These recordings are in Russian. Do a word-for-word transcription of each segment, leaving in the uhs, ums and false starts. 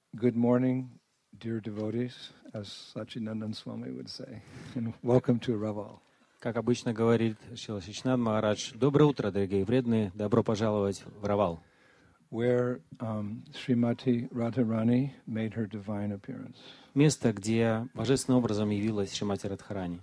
Good morning, dear devotees, as Sachinandan Swami would say, and welcome to Raval. Как обычно говорит Шрила Сачинанд Махарадж, доброе утро, дорогие преданные, добро пожаловать в Равал, where um, Srimati Radharani made her divine appearance. Место, где божественным образом явилась Шримати Радхарани.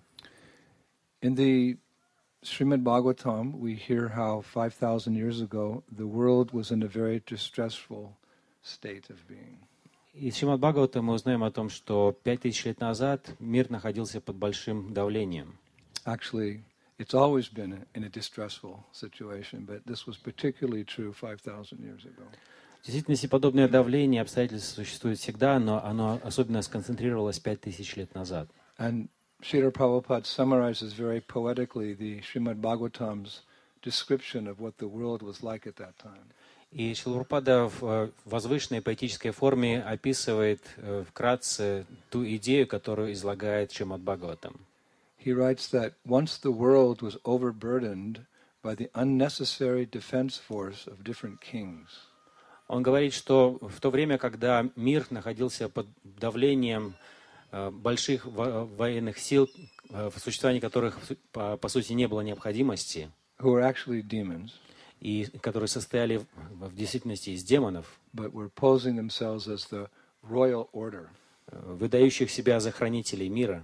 In the Srimad Bhagavatam, we hear how five thousand years ago the world was in a very distressful state of being. Из Шримад Бхагавата мы узнаем о том, что пять тысяч лет назад мир находился под большим давлением. Actually, it's always been in a distressful situation, but this was particularly true five thousand years ago. В действительности, подобное давление, обстоятельства существует всегда, но оно особенно сконцентрировалось пять тысяч лет назад. And Srila Prabhupada summarizes very poetically the Srimad Bhagavatam's description of what the world was like at that time. И Шрила Прабхупада в возвышенной поэтической форме описывает вкратце ту идею, которую излагает Шримад Бхагаватам. He writes that once the world was overburdened by the unnecessary defense force of different kings. Он говорит, что в то время, когда мир находился под давлением больших военных сил, в существовании которых, по сути, не было необходимости, who were actually demons, и которые состояли в действительности из демонов, but were posing themselves as the royal order. Выдающих себя за хранителей мира.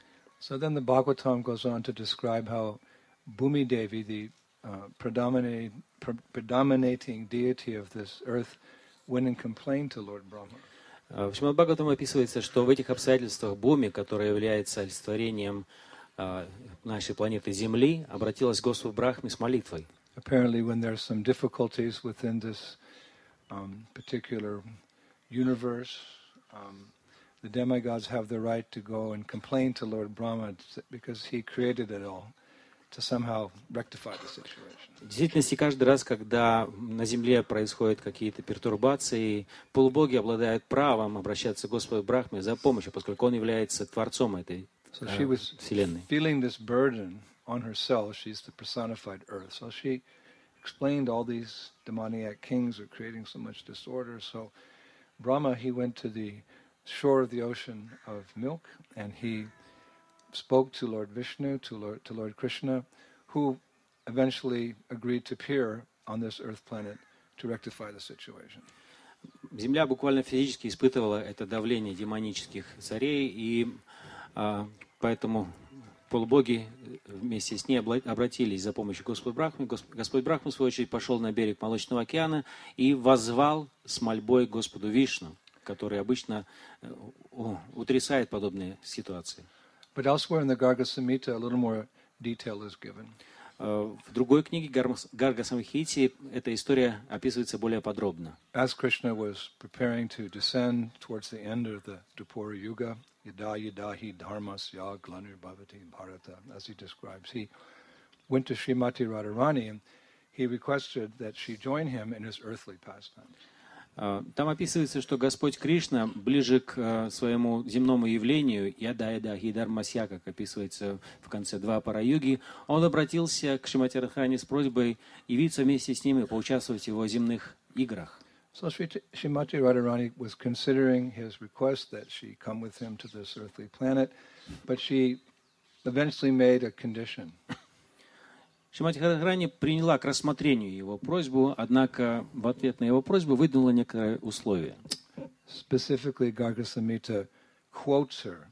So then the Bhagavatam goes on to describe how Bhumi Devi, the uh, predominating, pre- predominating deity of this earth, went and complained to Lord Brahma. В Шримад Бхагаватам описывается, что в этих обстоятельствах Бхуми, которая является олицетворением uh, нашей планеты Земли, обратилась к Господу Брахме с молитвой. Apparently, when there's some difficulties within this um, particular universe, um, the demigods have the right to go and complain to Lord Brahma because he created it all, to somehow rectify the situation. В действительности, каждый раз, когда на Земле происходят какие-то пертурбации, полубоги обладают правом обращаться к Господу Брахме за помощью, поскольку он является творцом этой so she was вселенной. Feeling this burden on herself, she's the personified earth. So she explained all these demoniac kings are creating so much disorder. So Brahma, he went to the shore of the ocean of milk, and he spoke to Lord Vishnu, to Lord, to Lord Krishna, who eventually agreed to appear on this earth planet to rectify the situation. Земля буквально физически испытывала это давление демонических царей, и а, поэтому полубоги вместе с ней обратились за помощью к Господу Брахме. Господь Брахма, в свою очередь, пошел на берег Молочного океана и воззвал с мольбой к Господу Вишну, который обычно утрясает подобные ситуации. But elsewhere in the Garga Samhita, a little more detail is given. В другой книге Гарга Самхите эта история описывается более подробно. As Krishna was preparing to descend towards the end of the Dwapara Yuga, Yada Yada Hi Dharmasya Glanir Bhavati Bharata, as he describes, he went to Srimati Radharani and he requested that she join him in his earthly pastimes. Там описывается, что Господь Кришна ближе к своему земному явлению, Яда-Яда Хидармасья, как описывается в конце Двапара-юги, он обратился к Шримати Радхарани с просьбой явиться вместе с ним и поучаствовать в его земных играх. So Srimati Radharani was considering his request that she come with him to this earthly planet, but she eventually made a condition. Шримати Радхарани приняла к рассмотрению его просьбу, однако в ответ на его просьбу выдвинула некоторые условия. Specifically, Garga Samhita quotes her.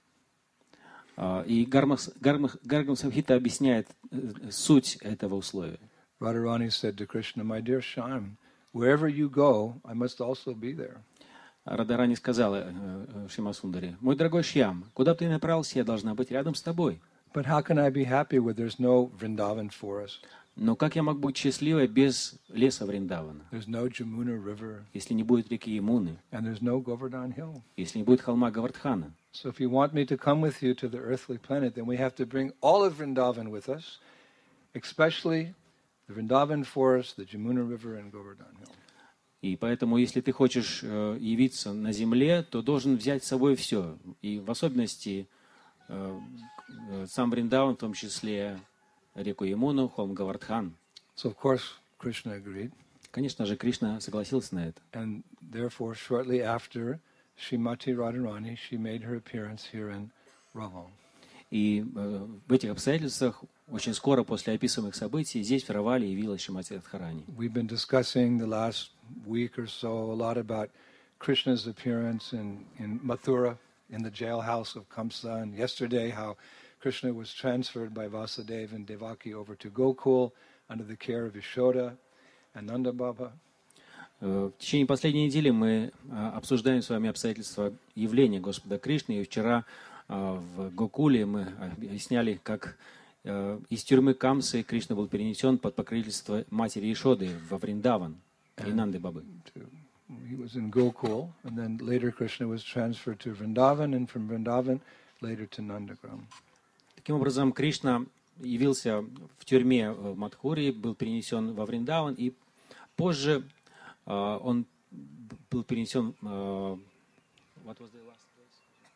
И Гарга Самхита объясняет суть этого условия. Radharani said to Krishna, "My dear Shyam, wherever you go, I must also be there." Радхарани сказала Шимасундари: «Мой дорогой Шьям, куда бы ты ни направился, я должна быть рядом с тобой». But how can I be happy where there's no Vrindavan forest? Но как я могу быть счастливой без леса Вриндавана? There's no Jamuna river. Если не будет реки Ямуны, and there's no Govardhan hill. Если не будет холма Гавардхана. So if you want me to come with you to the earthly planet, then we have to bring all of Vrindavan with us, especially the Vrindavan forest, the Jamuna river, and Govardhan hill. И поэтому, если ты хочешь э, явиться на земле, то должен взять с собой все, и в особенности э, сам Вриндаван, в том числе реку Ямуну, холм Гавардхан. So of course Krishna agreed. Конечно же, Кришна согласился на это. And therefore, shortly after Srimati Radharani, she made her appearance here in Raval. И э, в этих обстоятельствах очень скоро после описываемых событий здесь в Равале явилась Шримати Радхарани. We've been discussing the last week or so a lot about Krishna's appearance in, in Mathura, in the jailhouse of Kamsa, and yesterday how Krishna was transferred by Vasudeva and Devaki over to Gokul under the care of Yashoda and Nanda Baba. В течение последней недели мы обсуждаем с вами обстоятельства явления Господа Кришны, и вчера в Гокуле мы объясняли, как из тюрьмы Камсы Кришна был перенесен под покровительство матери Ишоды во Вриндаван и Нанды Бабы. He was in Gokul, and then later Krishna was transferred to Vrindavan, and from Vrindavan later to Nandagram. Таким образом, Кришна явился в тюрьме в Мадхуре, был перенесен во Вриндаван, и позже uh, он был перенесен... Uh, what was the last place?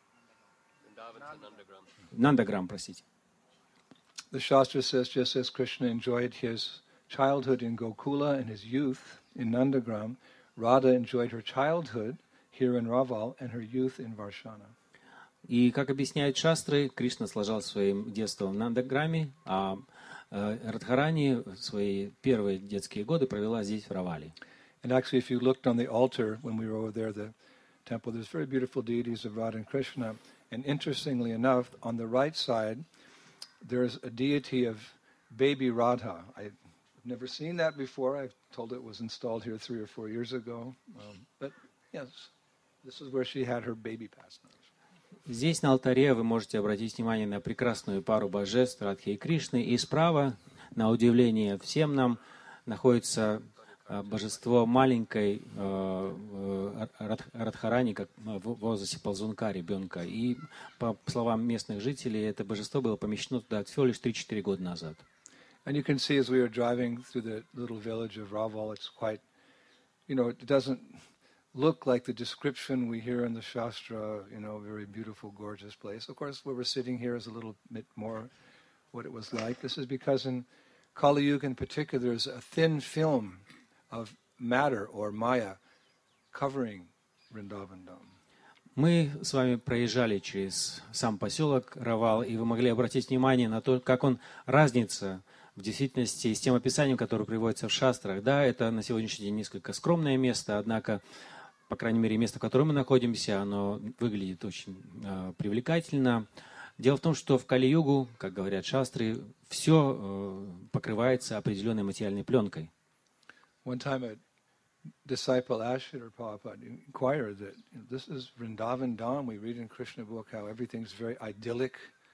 Нандаграм, простите. The Shastra says, just as Krishna enjoyed his childhood in Gokula and his youth in Nandagram, Radha enjoyed her childhood here in Raval and her youth in Varshana. И, как объясняют шастры, Кришна сложил своим детством в Нандаграме, а Радхарани свои первые детские годы провела здесь, в Равале. And actually, if you looked on the altar when we were over there, the temple, there's very beautiful deities of Radha and Krishna. And interestingly enough, on the right side, there's a deity of baby Radha. I've never seen that before. I've told it was installed here three or four years ago. Um, but yes, this is where she had her baby pastimes. Здесь на алтаре вы можете обратить внимание на прекрасную пару божеств Радхи и Кришны. И справа, на удивление всем нам, находится божество маленькой э, Радхарани, как в возрасте ползунка, ребенка. И по словам местных жителей, это божество было помещено туда всего лишь три-четыре года назад. And you can see as we were driving through the little village of Raval, it's quite, you know, it doesn't look like the description we hear in the Shastra, you know, very beautiful, gorgeous place. Of course, where we're sitting here is a little bit more what it was like. This is because in Kali Yuga in particular, there's a thin film of matter or Maya covering Vrindavan Dham. Мы с вами проезжали через сам поселок Равал, и вы могли обратить внимание на то, как он разнится в действительности с тем описанием, которое приводится в шастрах. Да, это на сегодняшний день несколько скромное место, однако, по крайней мере, место, в котором мы находимся, оно выглядит очень э, привлекательно. Дело в том, что в Кали-югу, как говорят шастры, все э, покрывается определенной материальной пленкой. One time a disciple asked Srila Prabhupada, inquired that, you know, this is Vrindavan Dham. We read in Krishna book how everything's very idyllic.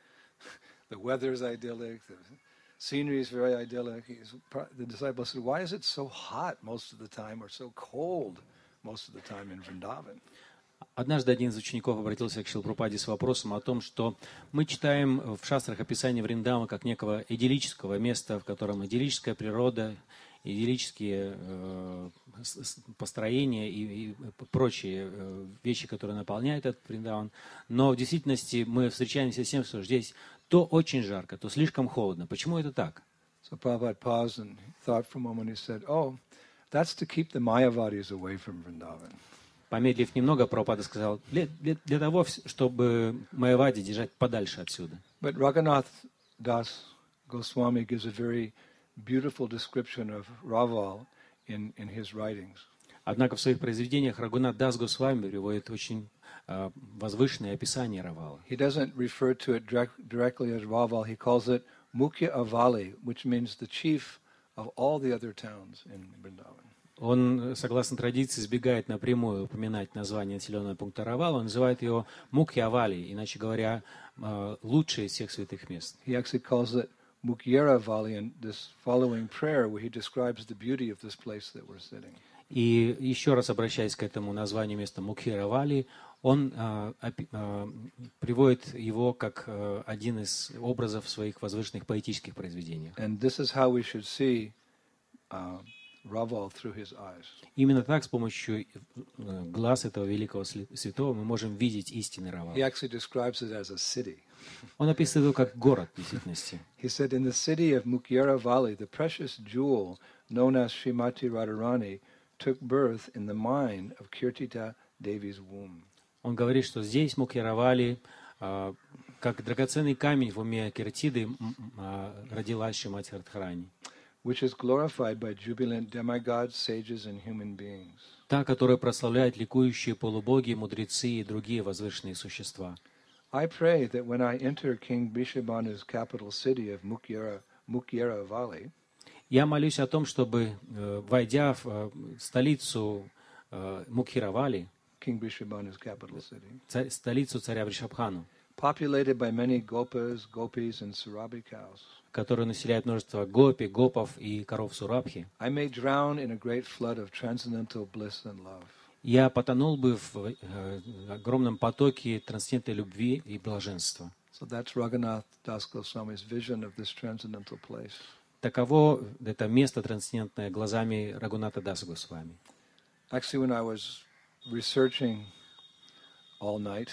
The weather's idyllic. The scenery is very idyllic. He's, the disciple said, why is it so hot most of the time or so cold most of the time in Vrindavan? Однажды один из учеников обратился к Шрила Прабхупаде с вопросом о том, что мы читаем в шастрах описание Вриндавана как некого идиллического места, в котором идиллическая природа, идиллические э, построения и, и прочие э, вещи, которые наполняют этот Вриндаван. Но в действительности мы встречаемся с тем, что здесь то очень жарко, то слишком холодно. Почему это так? So Prabhupada paused and thought for a moment. He said, "Oh, that's to keep the Mayavadis away from Vrindavan." Помедлив немного, Прабхупада сказал, для, для, для того, чтобы Майявади держать подальше отсюда. But Raghunath Das Goswami gives a very beautiful description of Raval in, in his writings. Однако в своих произведениях Рагунат Дас Госвами приводит очень uh, возвышенное описание Равала. He doesn't refer to it direct, directly as Raval. He calls it Mukhya Avali, which means the chief of all the other towns in Vrindavan. Он, согласно традиции, избегает напрямую упоминать название населенного пункта Равал, он называет его Мукхья-Авали, иначе говоря, лучшее из всех святых мест. He actually calls it Mukhyara-Avali in this following prayer, where he describes the beauty of this place that we're sitting. И еще раз обращаясь к этому названию места Мукхья-Авали, он а, а, приводит его как а, один из образов в своих возвышенных поэтических произведениях. And this is how we should see uh, Raval through his eyes. Именно так, с помощью глаз этого великого святого, мы можем видеть истинный Равал. He actually describes it as a city. Он описывает его как город, в действительности. He said, in the city of Mukhyara-Vali, the precious jewel known as Srimati Radharani took birth in the mine of Kirtita Devi's womb. Он говорит, что здесь Мукхеравали, а, как драгоценный камень в уме Киртиды, м, м, а, родилась Шримати Радхарани. which is glorified by jubilant demigods, sages, and human beings. Та, которая прославляет ликующие полубоги, мудрецы и другие возвышенные существа. I pray that when I enter King Brishabhanu's capital city of Mukyara, Mukyara Valley, Я молюсь о том, чтобы, э, войдя в э, столицу э, Мукхиравали, King Brishabhanu's capital city, царь- столицу царя Вришабхану, populated by many gopas, gopis, and surabhi cows, которую населяет множество гопи, гопов и коров Сурабхи, I may drown in a great flood of transcendental bliss and love. я потонул бы в э, огромном потоке трансцендентной любви и блаженства. So that's Raghunath Das Goswami's vision of this transcendental place. Таково это место трансцендентное глазами Рагуната Даса Госвами. Actually, when I was researching all night,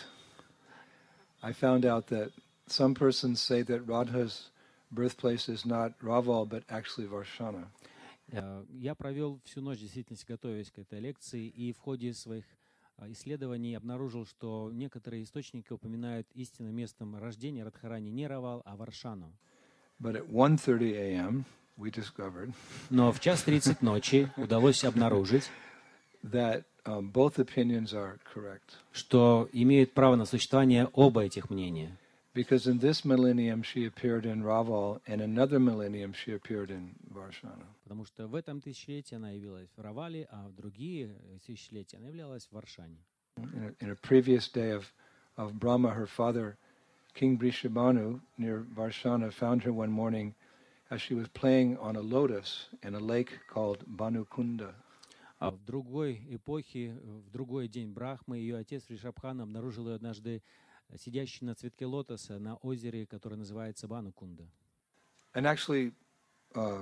I found out that some persons say that Radha's birthplace is not Raval, but actually Varshana. Э, Я провел всю ночь, действительно, готовясь к этой лекции, и в ходе своих э, исследований обнаружил, что некоторые источники упоминают истинным местом рождения Радхарани не Равал, а Варшану. But at one thirty a.m., we discovered Но в час тридцать ночи удалось обнаружить, that um, both opinions are correct. что имеют право на существование оба этих мнения. Because in this millennium she appeared in Raval, and another millennium she appeared in Varshana. Потому что в этом тысячелетии она явилась в Равале, а в другие тысячелетия она являлась в Варшане. In a, in a previous day of, of Brahma, her father, King Brishabhanu, near Varshana, found her one morning as she was playing on a lotus in a lake called Banukunda. А в другой эпохе, в другой день Брахмы, ее отец Ришабхан обнаружил ее однажды сидящей на цветке лотоса на озере, которое называется Банукунда. And actually, uh,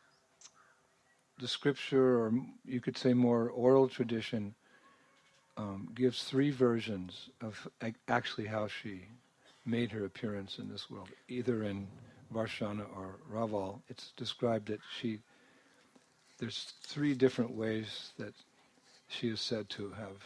the scripture, or you could say more oral tradition, um, gives three versions of ac- actually how she made her appearance in this world, either in Varshana or Raval. It's described that she, there's three different ways that she is said to have.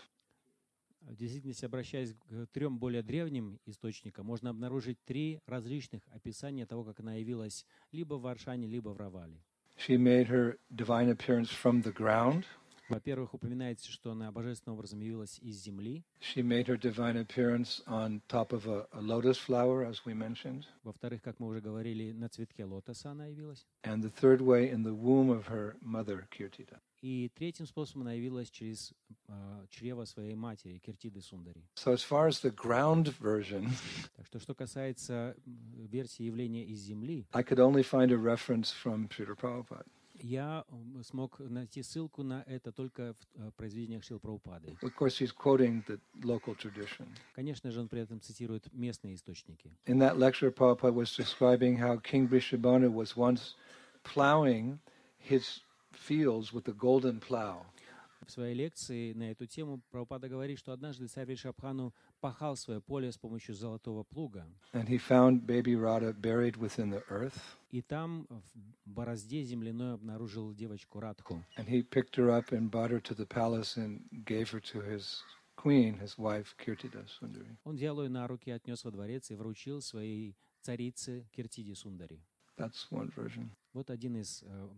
В действительности, обращаясь к трем более древним источникам, можно обнаружить три различных описания того, как она явилась либо в Варшане, либо в Равале. She made her divine appearance from the ground. Во-первых, упоминается, что она божественным образом явилась из земли. She made her divine appearance on top of a, a lotus flower, as we mentioned. Во-вторых, как мы уже говорили, на цветке лотоса она явилась. And the third way, in the womb of her mother, Kirtida. И третьим способом она явилась через э, чрево своей матери, Киртиды Сундари. So as far as the ground version, Так что, что касается м, версии явления из земли, I could only find a reference from Srila Prabhupada. я м, смог найти ссылку на это только в э, произведениях Шрилы Прабхупады. Of course, he's quoting the local tradition. Конечно же, он при этом цитирует местные источники. In that lecture, Prabhupada was describing how King Brishabhanu was once plowing his fields with a golden plow. В своей лекции на эту тему Прабхупада говорит, что однажды царь Вришабхану пахал свое поле с помощью золотого плуга. And he found baby Radha buried within the earth. И там в борозде земляной обнаружил девочку Радху. And he picked her up and brought her to the palace and gave her to his queen, his wife, Kirtida Sundari. Он взял ее на руки, отнес во дворец и вручил своей царице Киртиде Сундари. That's one version. Вот один из, э,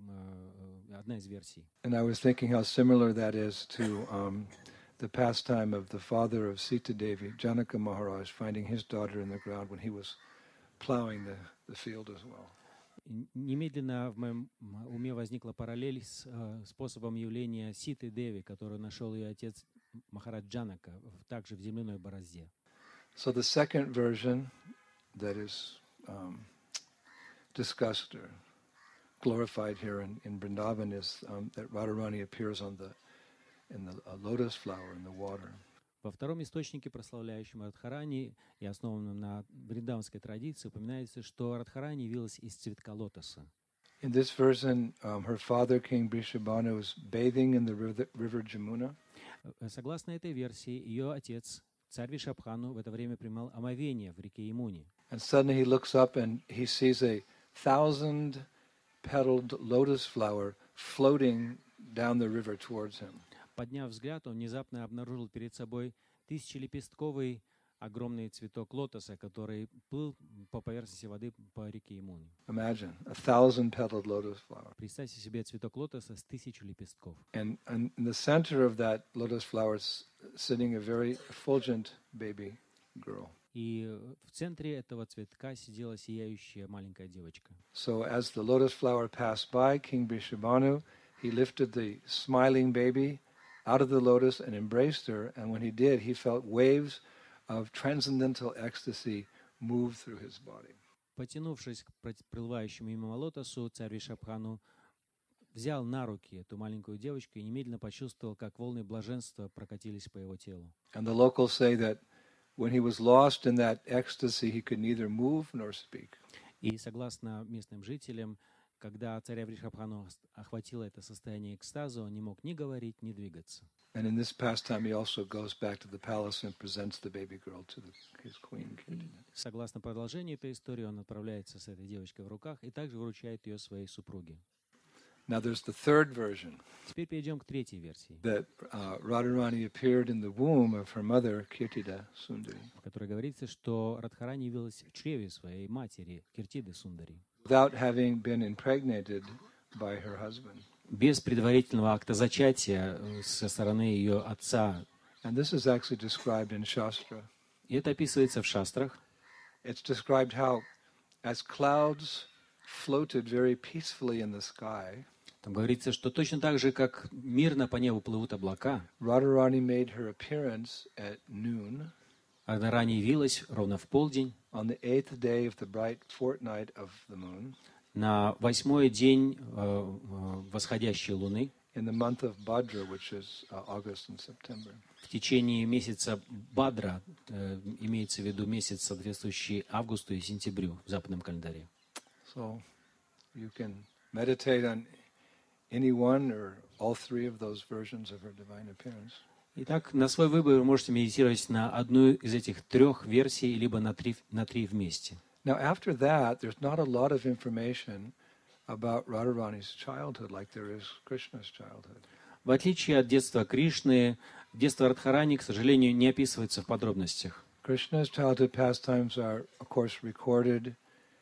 э, одна из версий. And I was thinking how similar that is to um, the pastime of the father of Sita Devi, Janaka Maharaj, finding his daughter in the ground when he was plowing the, the field as well. И немедленно в моем уме возникла параллель с э, способом явления Ситы Деви, которую нашел ее отец Махарадж Джанака, в- также в земляной борозде. So the second version that is um, discussed or glorified here in, in Vrindavan is um, that Radharani appears on the in the a lotus flower in the water. Во втором источнике, прославляющем Радхарани и основанном на вриндаванской традиции, упоминается, что Радхарани явилась из цветка лотоса. In this version, um, her father, King Brishabhanu, is bathing in the river, river Jamuna. Э, Согласно этой версии, ее отец, царь Вишабхану, в это время принимал омовение в реке Ямуни. And suddenly he looks up and he sees a thousand-petaled lotus flower floating down the river towards him. Подняв взгляд, он внезапно обнаружил перед собой тысячелепестковый огромный цветок лотоса, который плыл по поверхности воды по реке Имуни. Imagine a thousand-petaled lotus flower. Представьте себе цветок лотоса с тысячу лепестков. And, and in the center of that lotus flower is sitting a very effulgent baby girl. И в центре этого цветка сидела сияющая маленькая девочка. So as the lotus flower passed by King Vrishabhanu, he lifted the smiling baby out of the lotus and embraced her, and when he did, he felt waves of transcendental ecstasy move through his body. Потянувшись к проплывающему мимо лотосу, царь Вришабхану взял на руки эту маленькую девочку и немедленно почувствовал, как волны блаженства прокатились по его телу. And the locals say that when he was lost in that ecstasy, he could neither move nor speak. И согласно местным жителям, когда царя Вришабхану охватило это состояние экстаза, он не мог ни говорить, ни двигаться. And in this pastime, he also goes back to the palace and presents the baby girl to the, his queen. Согласно продолжению этой истории, он отправляется с этой девочкой в руках и также вручает ее своей супруге. Now there's the third version. Теперь перейдем к третьей версии, That uh, Radharani appeared in the womb of her mother, Kirtida Sundari, в которой говорится, что Радхарани явилась в чреве своей матери, Киртиды Сундари, without having been impregnated by her husband. без предварительного акта зачатия со стороны ее отца. And this is actually described in Shastra. И это описывается в шастрах. It's described how, as clouds floated very peacefully in the sky, Там говорится, что точно так же, как мирно по небу плывут облака, Radharani made her appearance at noon Радхарани явилась ровно в полдень, on the eighth day of the bright fortnight of the moon, на восьмой день э, э, восходящей луны, in the month of Bhadra, which is uh, August and September. в течение месяца Бадра, э, имеется в виду месяц, соответствующий августу и сентябрю в западном календаре. So you can meditate on any one or all three of those versions of her divine appearance. Итак, на свой выбор вы можете медитировать на одну из этих трех версий, либо на три, на три вместе. Now, after that, there's not a lot of information about Radharani's childhood like there is Krishna's childhood. В отличие от детства Кришны, детство Радхарани, к сожалению, не описывается в подробностях. Krishna's childhood pastimes are, of course, recorded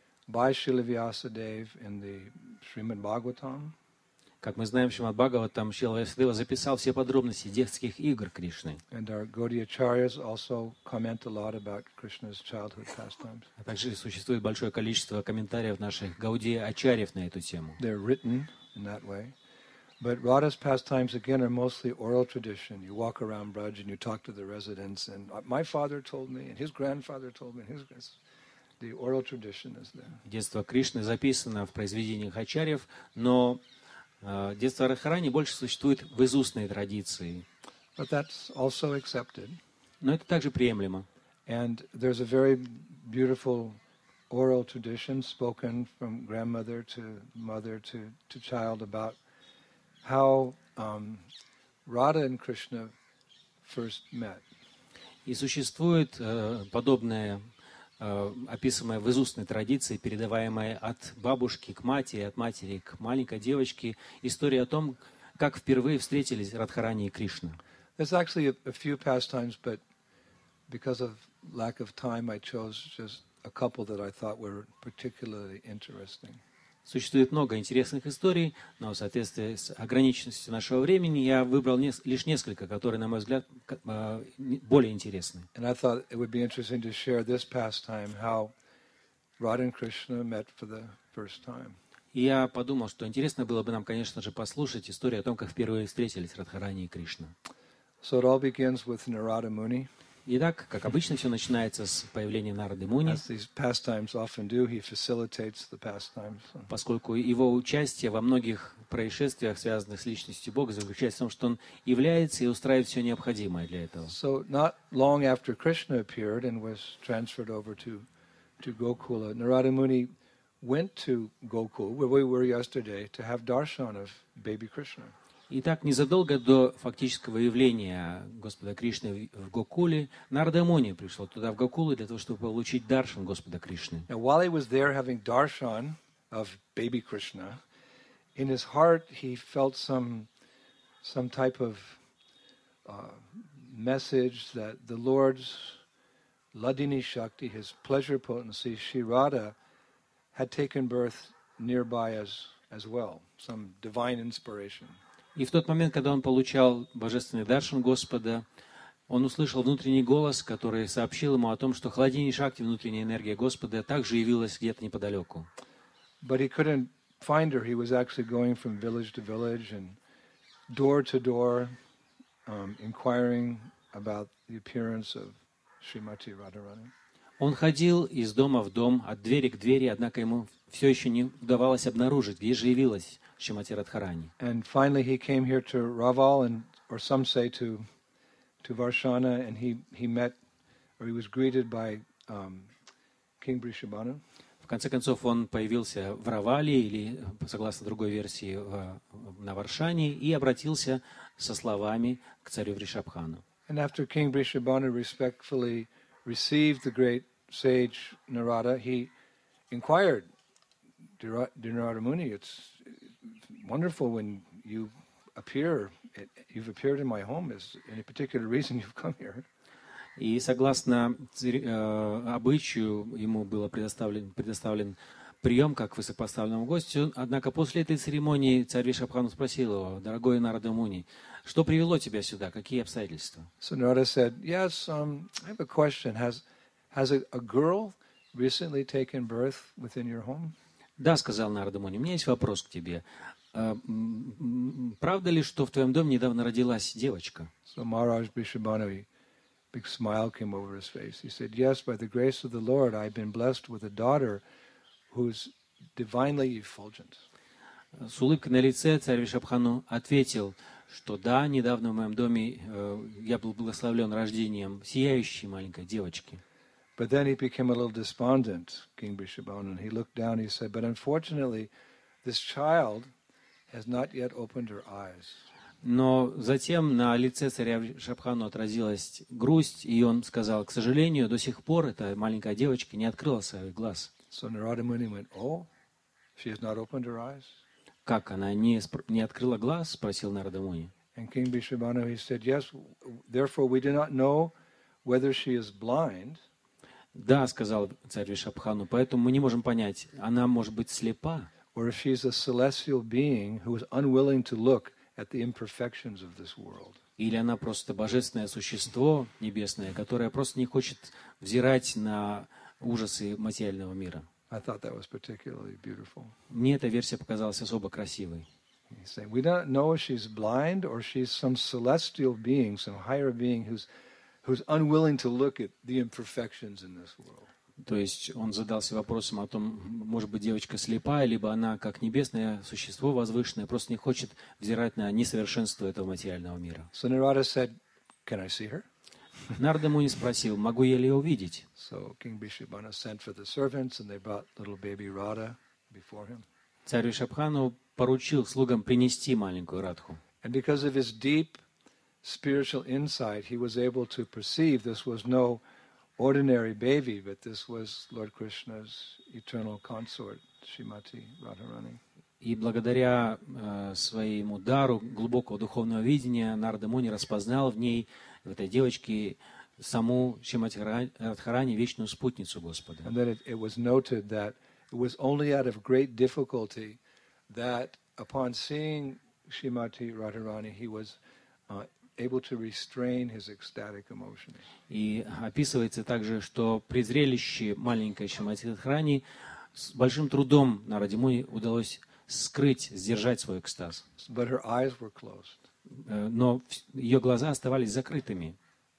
by Srila Vyasadeva in the Srimad Bhagavatam. Как мы знаем, Шримад Бхагаватам Шрила Вьясадева записал все подробности детских игр Кришны. And our Gaudiyacharyas also comment a lot about Krishna's childhood pastimes. А также существует большое количество комментариев наших Гаудия Ачарьев на эту тему. They're written in that way. But Radha's pastimes, again, are mostly oral tradition. You walk around Braj and you talk to the residents, and my father told me, and his grandfather told me, and his the oral tradition is there. Детство Кришны записано в произведениях Ачарьев, но э, детство Радхарани больше существует в изустной традиции. But that's also accepted. Но это также приемлемо. And there's a very beautiful oral tradition spoken from grandmother to mother to, to child about how um, Radha and Krishna first met. И существует э, подобное, э, описанное в изустной традиции, передаваемое от бабушки к матери, от матери к маленькой девочке, история о том, как впервые встретились Радхарани и Кришна. There's actually a, a few pastimes, but because of lack of time, I chose just a couple that I thought were particularly interesting. Существует много интересных историй, но в соответствии с ограниченностью нашего времени я выбрал нес- лишь несколько, которые, на мой взгляд, к- э, не- более интересны. And I thought it would be interesting to share this pastime, how Radha and Krishna met for the first time. И я подумал, что интересно было бы нам, конечно же, послушать историю о том, как впервые встретились Радхарани и Кришна. So it all begins with Narada Muni. Итак, как обычно, все начинается с появления Нарады Муни, As these pastimes often do, he facilitates the pastimes. поскольку его участие во многих происшествиях, связанных с личностью Бога, заключается в том, что он является и устраивает все необходимое для этого. So not long after Krishna appeared and was transferred over to, to Gokula, Narada Muni went to Gokul, where we were yesterday, to have darshan of baby Krishna. Итак, незадолго до фактического явления Господа Кришны в Гокуле, Нарада Муни пришел туда, в Гокулу, для того, чтобы получить даршан Господа Кришны. Now, while he was there having darshan of baby Krishna, in his heart he felt some, some type of uh, message that the Lord's Ladini Shakti, his pleasure potency, Shirada, had taken birth nearby as, as well, some divine inspiration. И в тот момент, когда он получал божественный даршан Господа, он услышал внутренний голос, который сообщил ему о том, что Хладини Шакти, внутренняя энергия Господа, также явилась где-то неподалеку. But he couldn't find her. He was actually going from village to village and door to door, um, inquiring about the appearance of Srimati Radharani. Он ходил из дома в дом, от двери к двери, однако ему все еще не удавалось обнаружить, где же явилась Шримати Радхарани. And finally he came here to Raval, and or some say to to Varshana, and he, he met, or he was greeted by um, King Brishabhanu. В конце концов, он появился в Равале, или, согласно другой версии, в, на Варшане, и обратился со словами к царю Вришабхану. And after King Brishabhanu respectfully received the great sage Narada, he inquired, Dear Narada Muni, it's wonderful when you appear, you've appeared in my home. Is any particular reason you've come here? И согласно э, обычаю, ему был предоставлен, предоставлен прием как высокопоставленному гостю. Однако после этой церемонии царь Вришабхану спросил его: дорогой Нарада Муни, что привело тебя сюда, какие обстоятельства? So Narada said, yes, um, I have a question. Has, has a, a girl recently taken birth within your home? Да, сказал Нарада Муни, у меня есть вопрос к тебе. Правда ли, что в твоем доме недавно родилась девочка? So Maharaj Vrishabhanu, big smile came over his face. He said, yes, by the grace of the Lord, I've been blessed with a daughter who's divinely effulgent. С улыбкой на лице царь Вришабхану ответил, что да, недавно в моем доме э, я был благословлен рождением сияющей маленькой девочки. But then he became a little despondent, King Vrishabhanu, and he looked down, he said, but unfortunately, this child has not yet opened her eyes. Но затем на лице царя Вришабхану отразилась грусть, и он сказал, к сожалению, до сих пор эта маленькая девочка не открыла своих глаз. So Narada Muni went, oh, she has not opened her eyes? Как, она не, не открыла глаз? Спросил Нарада Муни. And King Vrishabhanu, he said, yes, therefore we do not know whether she is blind. Да, сказал царь Вришабхану, поэтому мы не можем понять, она может быть слепа. Or if she's a celestial being who is unwilling to look at the imperfections of this world. Или она просто божественное существо небесное, которое просто не хочет взирать на ужасы материального мира. I thought that was particularly beautiful. Мне эта версия показалась особо красивой. He's saying, we don't know if she's blind or she's some celestial being, some higher being who's who's unwilling to look at the imperfections in this world. То есть он задался вопросом о том, может быть, девочка слепая, либо она, как небесное существо возвышенное, просто не хочет взирать на несовершенство этого материального мира. So Narada said, can I see her? Нарада Муни спросил, могу я ли ее увидеть? So King Vrishabhanu sent for the servants, and they brought little baby Radha before him. Царь Вришабхану поручил слугам принести маленькую Радху. And because of his deep spiritual insight, he was able to perceive this was no ordinary baby, but this was Lord Krishna's eternal consort, Srimati Radharani. И благодаря э, своему дару глубокого духовного видения Нарада Муни распознал в ней, в этой девочке, саму Шримати Радхарани, вечную спутницу Господа. And then it, it was noted that it was only out of great difficulty that upon seeing Srimati Radharani, he was uh, able to restrain his ecstatic emotions. И описывается также, что при зрелище маленькой Шримати Радхарани с большим трудом Нараде Муни удалось скрыть, сдержать свой экстаз. But her eyes were closed. Но ее глаза оставались закрытыми.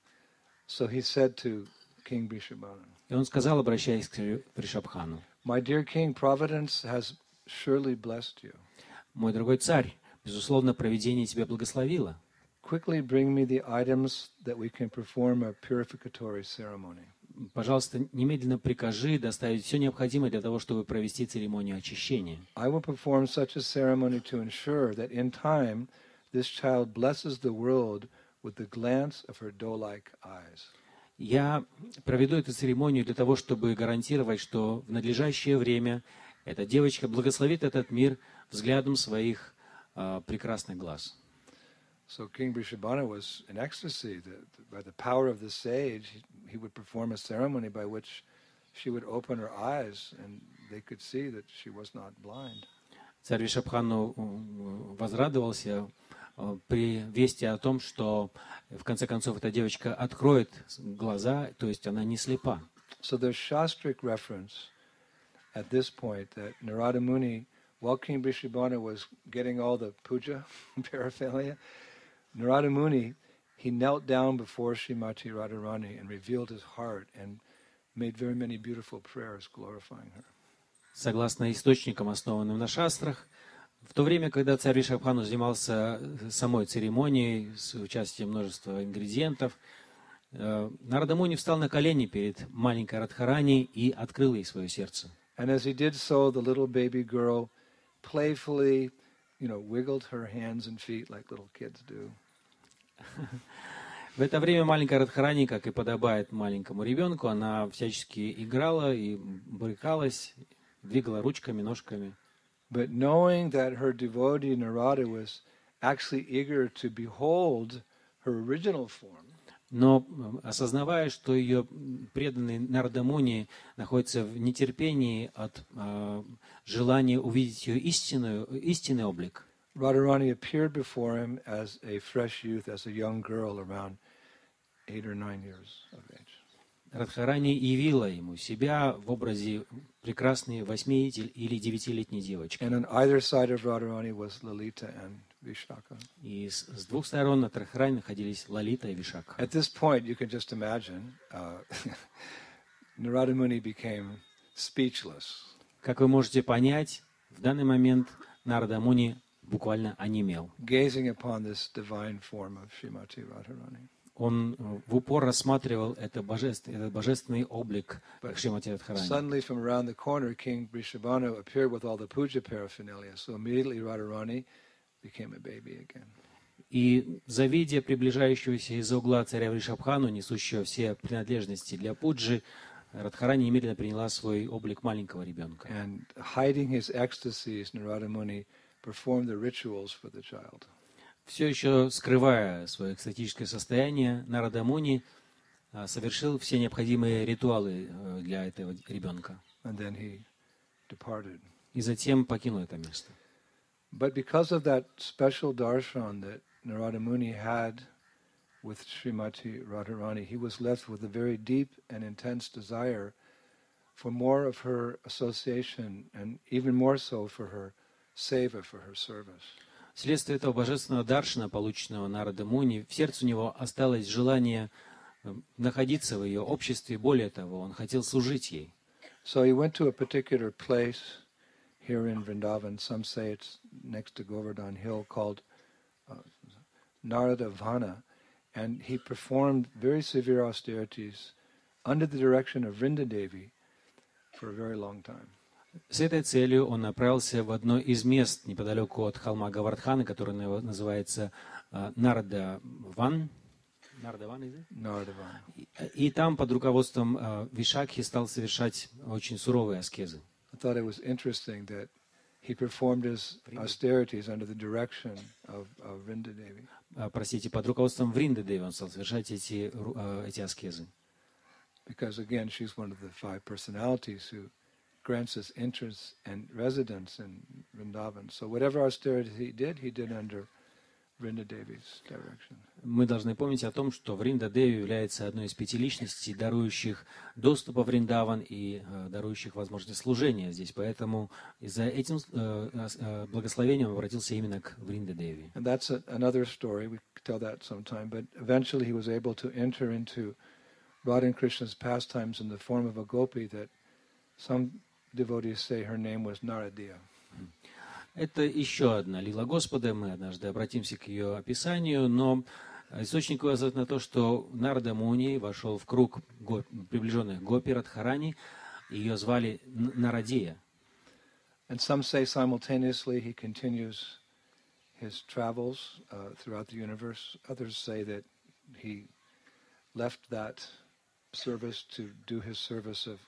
So he said to King Vrishabhanu, И он сказал, обращаясь к Вришабхану, my dear king, Providence has surely blessed you. мой дорогой царь, безусловно, провидение тебя благословило. Quickly bring me the items that we can perform a purificatory ceremony. Пожалуйста, немедленно прикажи доставить все необходимое для того, чтобы провести церемонию очищения. I will perform such a ceremony to ensure that in time this child blesses the world with the glance of her doe-like eyes. Я проведу эту церемонию для того, чтобы гарантировать, что в надлежащее время эта девочка благословит этот мир взглядом своих uh, прекрасных глаз. So King Vrishabhanu was in ecstasy that by the power of the sage, he, he would perform a ceremony by which she would open her eyes and they could see that she was not blind. Царь Вишабхану возрадовался при вести о том, что в конце концов эта девочка откроет глаза, то есть она не слепа. So there's Shastric reference at this point that Narada Muni, while King Vrishabhanu was getting all the puja paraphernalia, Narada Muni, he knelt down before Srimati Radharani and revealed his heart and made very many beautiful prayers glorifying her. Согласно источникам, основанным на шастрах, в то время, когда царь Вишабхану занимался самой церемонией с участием множества ингредиентов, Нарада Муни встал на колени перед маленькой Радхарани и открыл ей свое сердце. And as he did so, the little baby girl playfully, you know, wiggled her hands and feet like little kids do. В это время маленькая Радхарани, как и подобает маленькому ребенку, она всячески играла и брыкалась, двигала ручками, ножками. But knowing that her devotee Narada was actually eager to behold her original form, но осознавая, что ее преданный Нарада Муни находится в нетерпении от э, желания увидеть ее истинную, истинный облик, Radharani appeared before him as a fresh youth, as a young girl around eight or nine years of age. Радхарани явила ему себя в образе прекрасной восьми или девятилетней девочки. And on either side of Radharani was Lalita and Vishaka. И с, с двух сторон от Радхарани находились Лалита и Вишакха. At this point, you can just imagine, uh, Narada Muni became speechless. Как вы можете понять, в данный момент Нарада Муни буквально онемел. Gazing upon this divine form of Srimati Radharani. Он в упор рассматривал это божественный, этот божественный облик Шримати Радхарани. Suddenly, from around the corner, King Vrishabhanu appeared with all the puja paraphernalia. So immediately Radharani became a baby again. И завидя приближающегося из-за угла царя Вришабхану, несущего все принадлежности для пуджи, Радхарани немедленно приняла свой облик маленького ребенка. And hiding his ecstasies, Narada Muni performed the rituals for the child. Все еще скрывая свое экстатическое состояние, Нарада Муни совершил все необходимые ритуалы для этого ребенка. And then he departed. И затем покинул это место. But because of that special darshan that Narada Muni had with Srimati Radharani, he was left with a very deep and intense desire for more of her association and even more so for her seva, for her service. Вследствие этого божественного даршана, полученного Нарада Муни, в сердце у него осталось желание находиться в ее обществе. Более того, он хотел служить ей. So he went to a particular place here in Vrindavan. Some say it's next to Govardhan Hill, called uh, Narada Vana. And he performed very severe austerities under the direction of Vrindadevi for a very long time. С этой целью он направился в одно из мест неподалеку от холма Гавардхана, которое называется uh, Нарада Ван. Нарада Ван, is it? Narada Vana. И, и там под руководством uh, Вишакхи стал совершать очень суровые аскезы. I thought it was interesting that he performed his austerities under the direction of, of Vrindadevi. Uh, простите, под руководством Вриндадеви он стал совершать эти, uh, эти аскезы. Because again, she's one of the five personalities who grants us entrance and residence in Vrindavan. So whatever austerity he did, he did under Vrindadevi's direction. Мы должны помнить о том, что Вриндадеви является одной из пяти личностей, дарующих доступ во Вриндаван и э, дарующих возможность служения здесь. Поэтому за этим э, э, благословением он обратился именно к Вриндадеви. And that's a, another story. We could tell that sometime. But eventually he was able to enter into Radha and Krishna's pastimes in the form of a gopi that some devotees say her name was Naradiya. Это еще одна лила Господа. Мы однажды обратимся к ее описанию, но источник указывает на то, что Нарада Муни вошел в круг гоп, приближенных гопи Радхарани, ее звали Нарадия. And some say simultaneously he continues his travels uh, throughout the universe. Others say that he left that service to do his service of,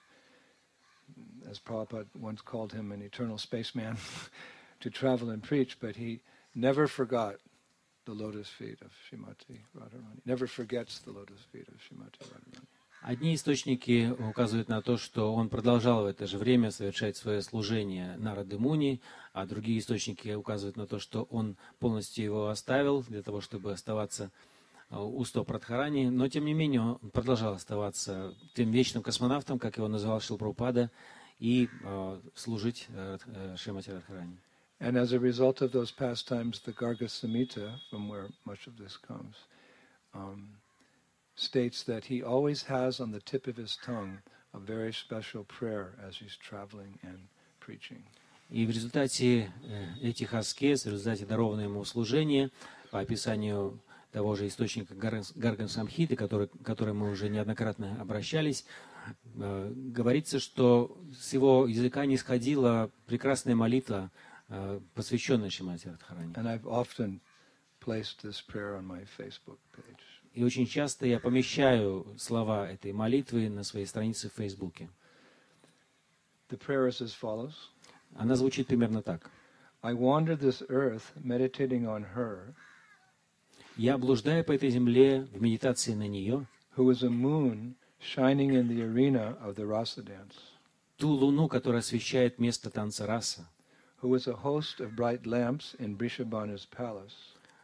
as Prabhupada once called him, an eternal spaceman, to travel and preach, but he never forgot the the lotus feet of Srimati Radharani, never forgets the lotus feet of Srimati Radharani. Одни источники указывают на то, что он продолжал в это же время совершать свое служение Нарады Муни, а другие источники указывают на то, что он полностью его оставил для того, чтобы оставаться у стоп Радхарани, но тем не менее он продолжал оставаться тем вечным космонавтом, как его называл Шрила Прабхупада, и э, служить э, Шримати Радхарани. And as a result of those pastimes, the Garga Samhita, from where much of this comes, um, states that he always has on the tip of his tongue a very special prayer as he's traveling and preaching. И в результате этих аскез, в результате дарованного ему служения, по описанию того же источника Гарга Самхиты, который, к которому мы уже неоднократно обращались, э, говорится, что с его языка не сходила прекрасная молитва, э, посвященная Шримати Радхарани. And I've often placed this prayer on my Facebook page. И очень часто я помещаю слова этой молитвы на своей странице в Фейсбуке. The prayer is as follows. Она звучит примерно так. I wander this earth meditating on her, Я блуждаю по этой земле в медитации на нее, who is a moon shining in the arena of the rasa dance, ту луну, которая освещает место танца раса, who is a host of bright lamps in Brishabhana's palace.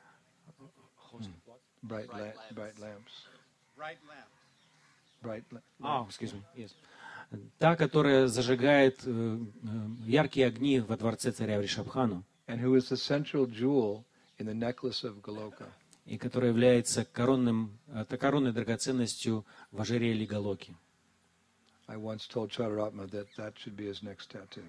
Bright, la- bright lamps. Bright lamp. Bright la- А, excuse me, yes. Та, которая зажигает э, э, яркие огни во дворце царя Вришабхану, and who is the central jewel in the necklace of Goloka. и которая является коронным, э, коронной драгоценностью в ожерелье Галоки. I once told Chararatma that that should be his next tattoo.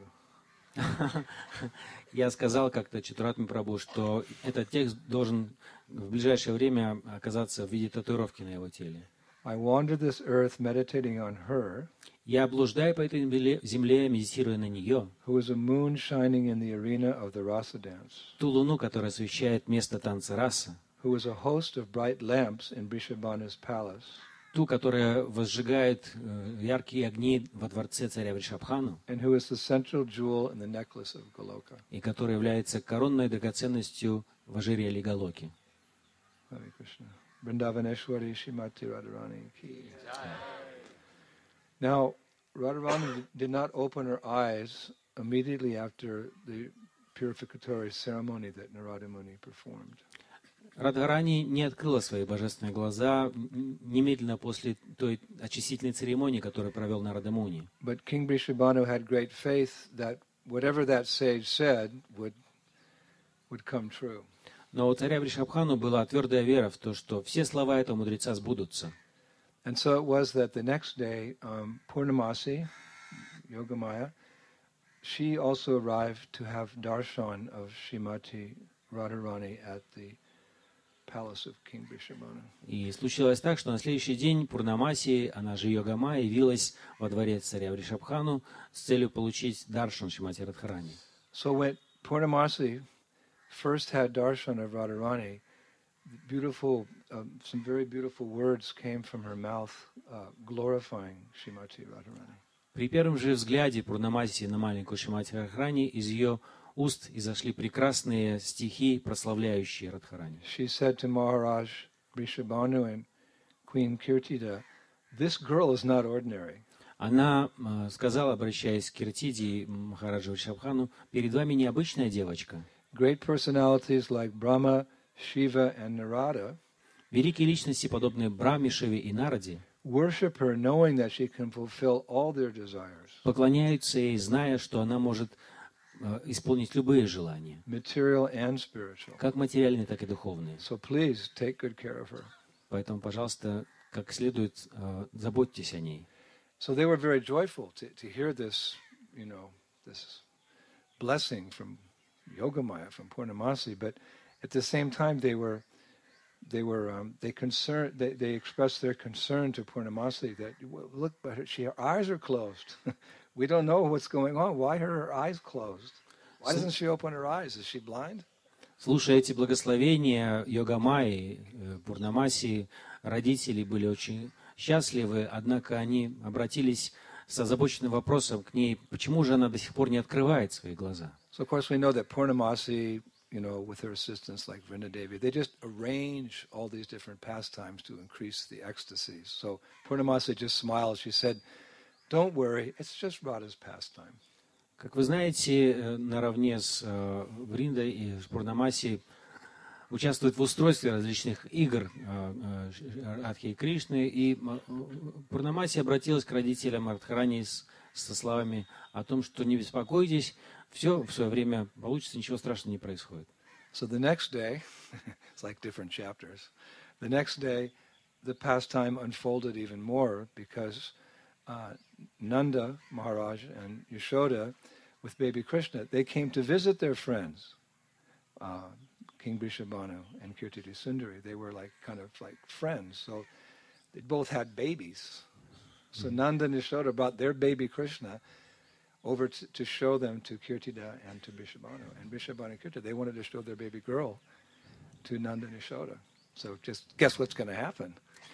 Я сказал как-то Чатуратме Прабху, что этот текст должен в ближайшее время оказаться в виде татуировки на его теле. I wander this earth meditating on her, Я блуждаю по этой земле, земле, медитируя на нее, who is a moon shining in the arena of the rasa dance, ту луну, которая освещает место танца раса, who is a host of bright lamps in Brishabhana's palace, ту, которая возжигает э, яркие огни во дворце царя Вришабхану, and who is the central jewel in the necklace of Goloka. и которая является коронной драгоценностью в ожерелье Галоки. Hare Krishna. Vrindavaneshwari Shrimati Radharani ki. Now, Radharani did not open her eyes immediately after the purificatory ceremony that Narada Muni performed. Радхарани не открыла свои божественные глаза немедленно после той очистительной церемонии, которую провел Нарада Муни. But King Brishabhanu had great faith that whatever that sage said would, would come true. Но у царя Вришабхану была твердая вера в то, что все слова этого мудреца сбудутся. And so it was that the next day, um, Purnamasi, Yogamaya, she also arrived to have darshan of Srimati Radharani at the palace of King Brishabhanu. И случилось так, что на следующий день Пурнамаси, она же Йогама, явилась во дворец царя Вришабхану с целью получить даршан Шримати Радхарани. So when Purnamasi first had darshan of Radharani, beautiful, um, some very beautiful words came from her mouth, uh, glorifying Srimati Radharani. При первом же взгляде Пурнамаси на маленькую Шримати Радхарани из ее уст изошли прекрасные стихи, прославляющие Радхарани. She said to Maharaj Vrishabhanu and Queen Kirtida, "This girl is not ordinary." Она э, сказала, обращаясь к Киртиде и Махараджа Вришабхану, перед вами необычная девочка. Great personalities like Brahma, Shiva, and Narada Великие личности, подобные Брахме, Шиве и Нараде, worship her knowing that she can fulfill all their desires, поклоняются ей, зная, что она может э, исполнить любые желания, material and spiritual. как материальные, так и духовные. So please take good care of her. Поэтому, пожалуйста, как следует э, заботьтесь о ней. So they were very joyful to, to hear this, you know, this blessing from Yogamaya, from Purnamasi, but at the same time they were they were um, they concern they, they expressed their concern to Purnamasi that, well, look, but her, she, her eyes are closed. We don't know what's going on. Why are her eyes closed? Why doesn't she open her eyes? Is she blind? Слушая эти благословения Йогамаи, э, Пурнамаси, родители были очень счастливы, однако они обратились с озабоченным вопросом к ней, почему же она до сих пор не открывает свои глаза. So of course we know that Purnamasi you know, with her assistants like Vrinda Devi, they just arrange all these different pastimes to increase the ecstasy. So Purnamasi just smiled. She said, "Don't worry, it's just Radha's pastime." Как вы знаете, э, наравне с э, Вриндой и Пурнамаси участвует в устройстве различных игр э, э, Радхи и Кришны. И э, Пурнамаси обратилась к родителям Радхарани с, со словами о том, что не беспокойтесь, все в свое время получится, ничего страшного не происходит. So the next day, it's like different chapters. The next day, the pastime unfolded even more because uh, Nanda Maharaj and Yashoda, with baby Krishna, they came to visit their friends, uh, King Vrishabhanu and Kirtiti Sundari. They were like kind of like friends. So they both had babies. So Nanda and Yashoda brought their baby Krishna over to, to show them to Kirtida and to Vrishabhanu. And Vrishabhanu and Kirtida, they wanted to show their baby girl to Nanda and Yashoda. So just guess what's going to happen.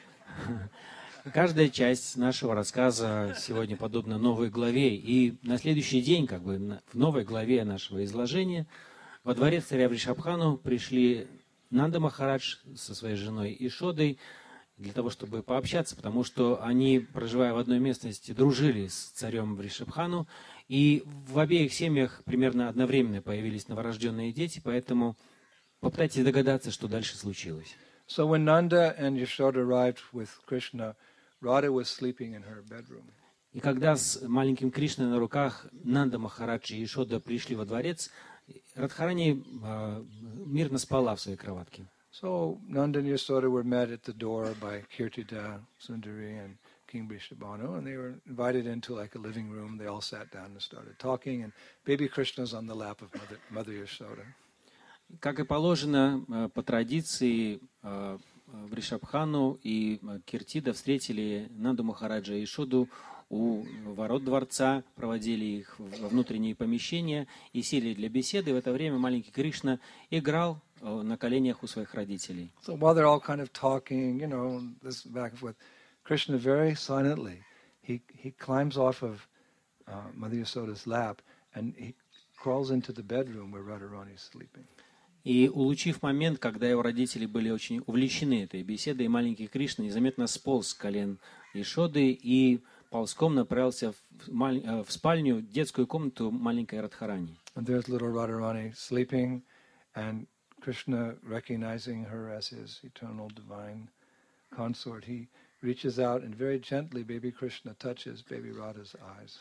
Каждая часть нашего рассказа сегодня подобна новой главе. И на следующий день, как бы в новой главе нашего изложения, во дворец царя Вришабхану пришли Нанда Махарадж со своей женой Ишодой для того, чтобы пообщаться, потому что они, проживая в одной местности, дружили с царем Вришабхану, и в обеих семьях примерно одновременно появились новорожденные дети, поэтому попытайтесь догадаться, что дальше случилось. So when Nanda and Yashoda arrived with Krishna, Radha was sleeping in her bedroom. И когда с маленьким Кришной на руках Нанда Махарадж и Ишода пришли во дворец, Радхарани э, мирно спала в своей кроватке. So Nanda and Yashoda were met at the door by Kirtida Sundari and King Vrishabhanu, and they were invited into like a living room. They all sat down and started talking, and baby Krishna's on the lap of Mother, Mother Yashoda. Как и положено, э, по традиции, э, Вришабхану и Киртида встретили Нанду Махараджа и Ишоду у ворот дворца, проводили их во внутренние помещения и сели для беседы. В это время маленький Кришна играл на коленях у своих родителей. So while they're all kind of talking, you know, this back and forth, Krishna very silently, he, he climbs off of uh, Mother Yasoda's lap and he crawls into the bedroom where Radharani is sleeping. И улучив момент, когда его родители были очень увлечены этой беседой, маленький Кришна незаметно сполз с колен Ишоды и ползком направился в, в спальню, детскую комнату маленькой Радхарани. And there's little Radharani sleeping, and Krishna, recognizing her as his eternal divine consort, he reaches out and very gently, baby Krishna touches baby Radha's eyes.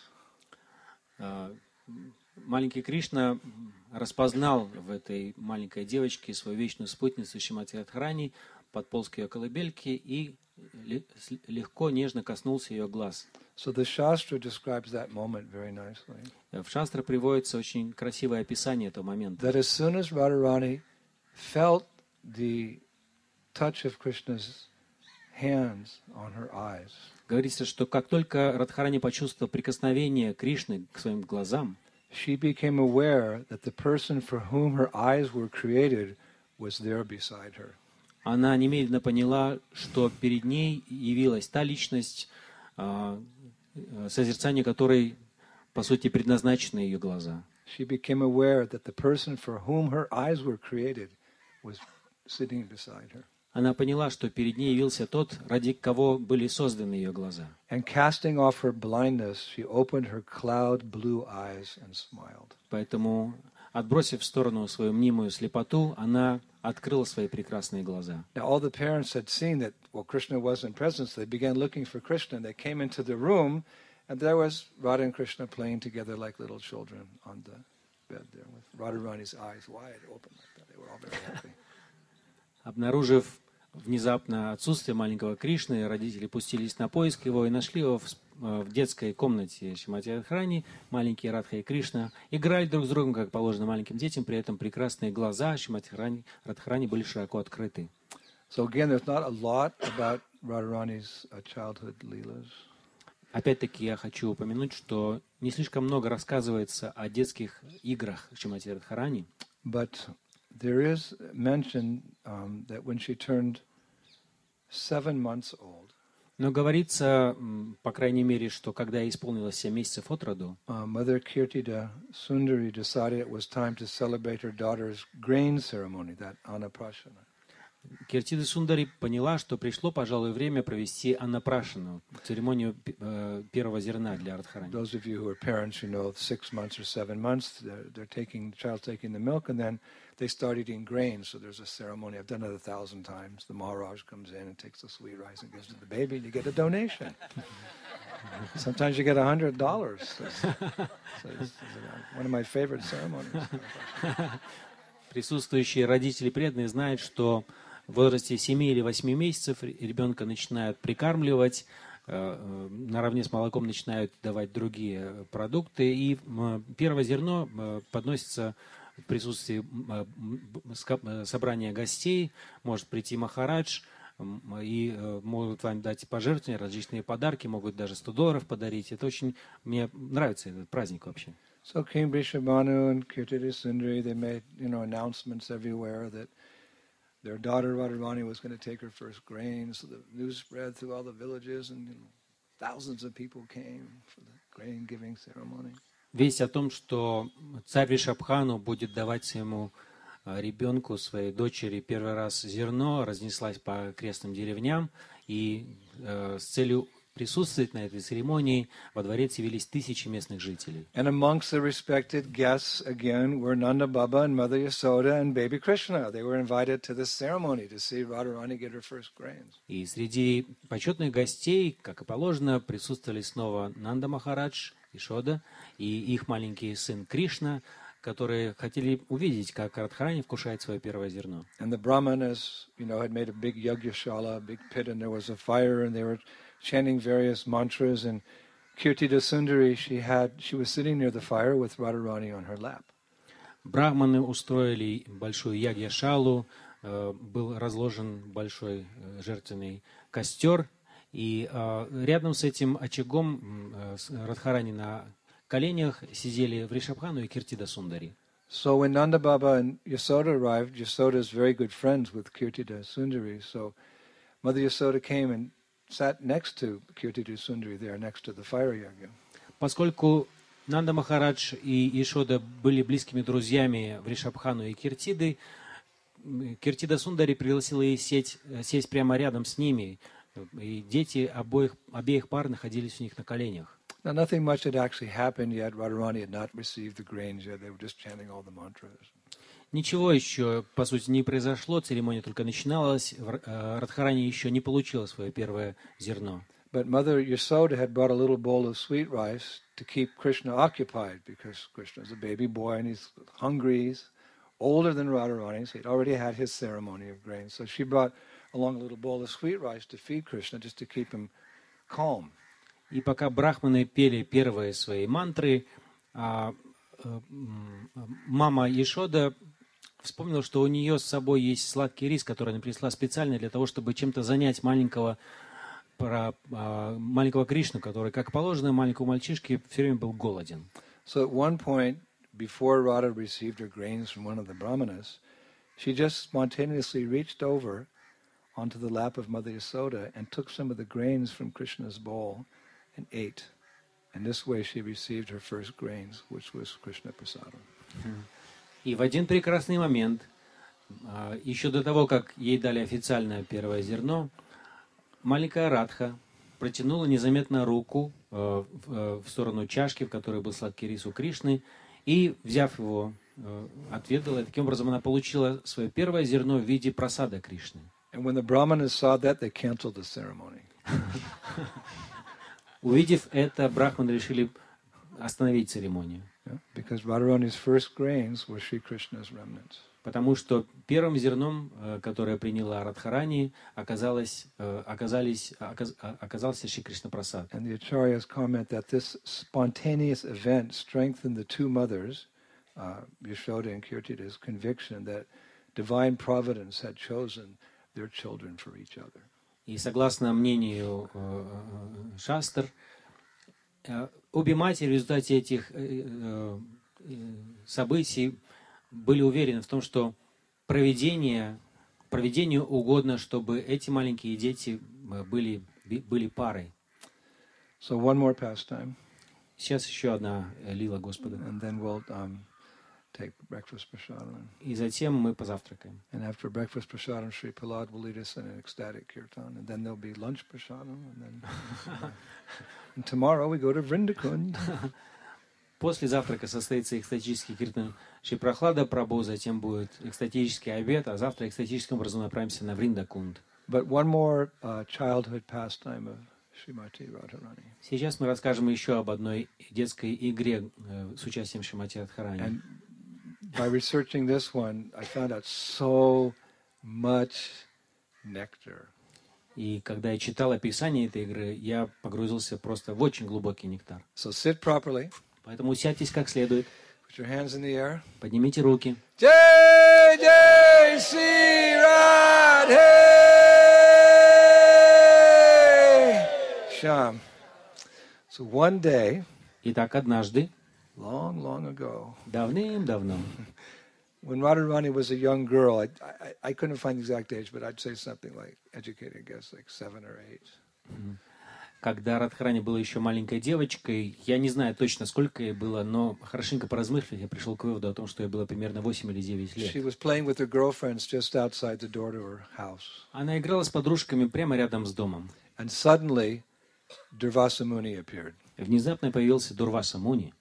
Uh, Маленький Кришна распознал в этой маленькой девочке свою вечную спутницу Шримати Радхарани, подполз к ее колыбельке и легко, нежно коснулся ее глаз. So the Shastra describes that moment very nicely. В Шастре приводится очень красивое описание этого момента. That as soon as Radharani felt the touch of Krishna's hands on her eyes, говорится, что как только Радхарани почувствовала прикосновение Кришны к своим глазам, she became aware that the person for whom her eyes were created was there beside her. Она немедленно поняла, что перед ней явилась та личность, созерцание которой, по сути, предназначено ее глаза. She became aware that the person for whom her eyes were created was sitting beside her. Она поняла, что перед ней явился тот, ради кого были созданы ее глаза. And casting off her blindness, she opened her cloud blue eyes and smiled. Поэтому, отбросив в сторону свою мнимую слепоту, она открыла свои прекрасные глаза. Now all the parents had seen that, well, Krishna wasn't present, so they began looking for Krishna, and they came into the room, and there was Radha and Krishna playing together like little children on the bed there, with Radharani's eyes wide open like that. They were all very happy. Обнаружив внезапно отсутствие маленького Кришны, родители пустились на поиск его и нашли его в, в детской комнате Шримати Радхарани. Маленькие Радха и Кришна играли друг с другом, как положено маленьким детям, при этом прекрасные глаза Шримати Радхарани были широко открыты. So again, there's not a lot about Radharani's uh, childhood leelas. Опять-таки я хочу упомянуть, что не слишком много рассказывается о детских играх Шримати Радхарани. But there is mention um, that when she turned seven months old, Но говорится, м, по крайней мере, что когда ей исполнилось семь месяцев от роду, uh, Mother Kirtida Sundari decided it was time to celebrate her daughter's grain ceremony, that Annaprashana. Киртида Сундари поняла, что пришло, пожалуй, время провести аннапрашану, церемонию э, первого зерна для Радхарани. Those of you who are parents, you know, six months or seven months, they're, they're taking, the child's taking the milk, and then they start eating grain. So there's a ceremony. I've done it a thousand times. The Maharaj comes in and takes the sweet rice and gives it to the baby, and you get a donation. Sometimes you get a hundred dollars. So it's, so it's, it's one of my favorite ceremonies. Присутствующие родители преданные знают, что в возрасте семи или восьми месяцев ребенка начинают прикармливать, э, наравне с молоком начинают давать другие продукты, и э, первое зерно э, подносится в присутствии э, собрания гостей, может прийти Махарадж, э, и э, могут вам дать пожертвования, различные подарки, могут даже сто долларов подарить. Это очень, мне нравится этот праздник вообще. So King Brishabhanu and Kirtida Sundari, they made, you know, announcements everywhere that their daughter Radharani was going to take her first grain. So the news spread through all the villages, and you know, thousands of people came for the grain giving ceremony. Весть о том, что царь Ришабхану будет давать своему ребенку, своей дочери первый раз зерно, разнеслась по окрестным деревням, и э, с целью присутствовать на этой церемонии во дворец явились тысячи местных жителей. And amongst the respected guests again were Nanda Baba and Mother Yasoda and baby Krishna. They were invited to this ceremony to see Radharani get her first grains. И среди почетных гостей, как и положено, присутствовали снова Нанда Махарадж, Ишода и их маленький сын Кришна, которые хотели увидеть, как Радхарани вкушает свое первое зерно. And the brahmanas, you know, had made a big yagyashala, a big pit, and there was a fire, and they were chanting various mantras, and Kirtida Sundari, she had, she was sitting near the fire with Radharani on her lap. Брахманы устроили большую ягья-шалу, был разложен большой жертвенный костер, и рядом с этим очагом Радхарани на коленях сидели Вришабхану и Киртида Сундари. So when Nanda Baba and Yasoda arrived, Yasoda is very good friends with Kirtida Sundari, so Mother Yasoda came and sat next to Kirtida Sundari there, next to the fire yagya. Поскольку Нанда Махарадж и Ишода были близкими друзьями Вришабхану и Киртиды, Киртида Сундари пригласила их сесть, сесть прямо рядом с ними, и дети обоих, обеих пар находились у них на коленях. Now, nothing much had actually happened yet. Radharani had not received the grains yet. They were just chanting all the mantras. Ничего еще, по сути, не произошло, церемония только начиналась, Радхарани еще не получила свое первое зерно. But Mother Yasoda had brought a little bowl of sweet rice to keep Krishna occupied, because Krishna is a baby boy and he's hungry. He's older than Radharani, so he'd already had his ceremony of grains. So she brought along a little bowl of sweet rice to feed Krishna, just to keep him calm. И пока брахманы пели первые свои мантры, а, а, мама Ешода вспомнила, что у нее с собой есть сладкий рис, который она принесла специально для того, чтобы чем-то занять маленького, про, а, маленького Кришну, который, как положено, маленькому мальчишке все время был голоден. So at one point, before Radha received her grains from one of the brahmanas, she just spontaneously reached over onto the lap of Mother Yasoda and took some of the grains from Krishna's bowl and ate. And this way she received her first grains, which was Krishna Prasadam. И в один прекрасный момент, еще до того, как ей дали официальное первое зерно, маленькая Радха протянула незаметно руку в сторону чашки, в которой был сладкий рис у Кришны, и, взяв его, отведала. И таким образом она получила свое первое зерно в виде прасада Кришны. And when the brahmanas saw that, they canceled the ceremony. Увидев это, брахманы решили остановить церемонию. Yeah? Because Radharani's first grains were Sri Krishna's remnants. Потому что первым зерном, которое приняла Радхарани, оказалось, оказались, оказ, оказался Шри Кришна Прасад. And the acharyas comment that this spontaneous event strengthened the two mothers, uh, Yashoda and Kirtida's conviction that divine providence had chosen their children for each other. И согласно мнению э, Шастр, э, обе матери в результате этих э, э, событий были уверены в том, что провидение, провидению угодно, чтобы эти маленькие дети были были парой. So one more pastime, Сейчас еще одна э, лила Господа. and then we'll um, take breakfast prasadam. И затем мы позавтракаем. And after breakfast prasadam, Sri Prahlad will lead us in an ecstatic kirtan, and then there'll be lunch prasadam, and then and tomorrow we go to Vrindakund. После завтрака состоится экстатический киртан Шри Прохлада Прабху, затем будет экстатический обед, а завтра экстатическим образом направимся на Вриндакунд. But one more uh, childhood pastime of Srimati Radharani. Сейчас мы расскажем еще об одной детской игре э, с участием Шримати Радхарани. And by researching this one, I found out so much nectar. И когда я читал описание этой игры, я погрузился просто в очень глубокий нектар. So sit properly. Поэтому сядьтесь как следует, Put your hands in the air. поднимите руки. Jai Jai Sri Radhe Shyam. So one day, Итак, однажды, long, long ago, давным-давно, when Radharani was a young girl, I, I, I couldn't find the exact age, but I'd say something like, educated guess, like seven or eight. когда Радхарани была еще маленькой девочкой, я не знаю точно, сколько ей было, но хорошенько поразмыслив, я пришел к выводу о том, что ей было примерно восемь или девять лет. She was playing with her girlfriends just outside the door to her house. Она играла с подружками прямо рядом с домом. And suddenly, Durvasa Muni appeared. Внезапно появился Дурваса Муни.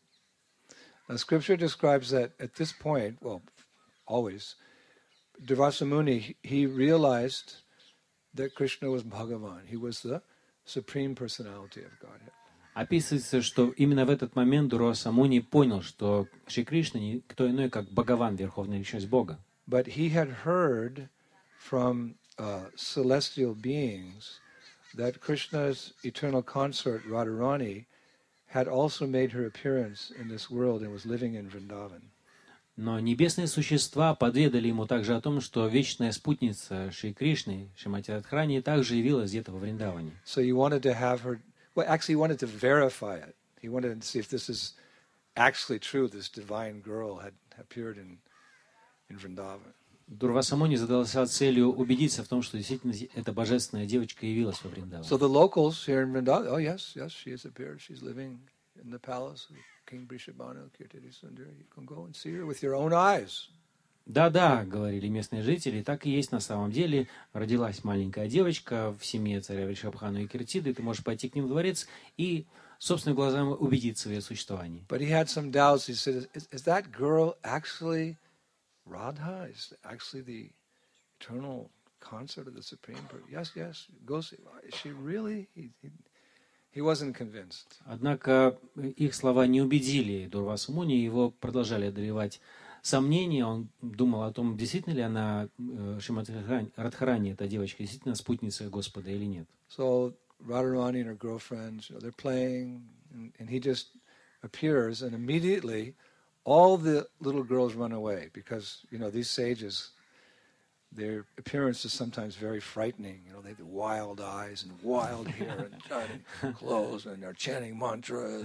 Now, scripture describes that at this point, well, always, Durvasa Muni, he realized that Krishna was Bhagavan. He was the Supreme Personality of Godhead. Описывается, что именно в этот момент Дурваса Муни понял, что Шри Кришна никто иной, как Бхагаван, Верховная Личность Бога. But he had heard from uh, celestial beings that Krishna's eternal consort, Radharani, had also made her appearance in this world and was living in Vrindavan. Но небесные существа подведали ему также о том, что вечная спутница Шри Кришны, Шримати Радхарани, также явилась где-то во Вриндаване. So he wanted to have her, well, actually he wanted to verify it. He wanted to see if this is actually true, this divine girl had appeared in, in Vrindavan. Дурваса Муни задался целью убедиться в том, что действительно эта божественная девочка явилась во Вриндаване. So the locals here in Vrindavan, oh yes, yes, she has appeared. She's living in the palace of King Brishabhanu, Kirtiti Sundar. You can go and see her with your own eyes. Да-да, говорили местные жители, так и есть на самом деле. Родилась маленькая девочка в семье царя Вришабхану и Киртиды. Ты можешь пойти к ним в дворец и собственными глазами убедиться в ее существовании. But he had some doubts. He said, is, is that girl actually Radha? Is actually the eternal consort of the Supreme? Yes, yes, go see. Is she really? He, he, he wasn't convinced. Однако их слова не убедили Дурвасу Муни, его продолжали одолевать сомнения. Он думал о том, действительно ли она, Шримати Радхарани, эта девочка, действительно спутница Господа или нет. So Radharani and her girlfriends, you know, they're playing, and, and he just appears, and immediately all the little girls run away because, you know, these sages, their appearance is sometimes very frightening. You know, they have the wild eyes and wild hair and shining clothes, and they're chanting mantras,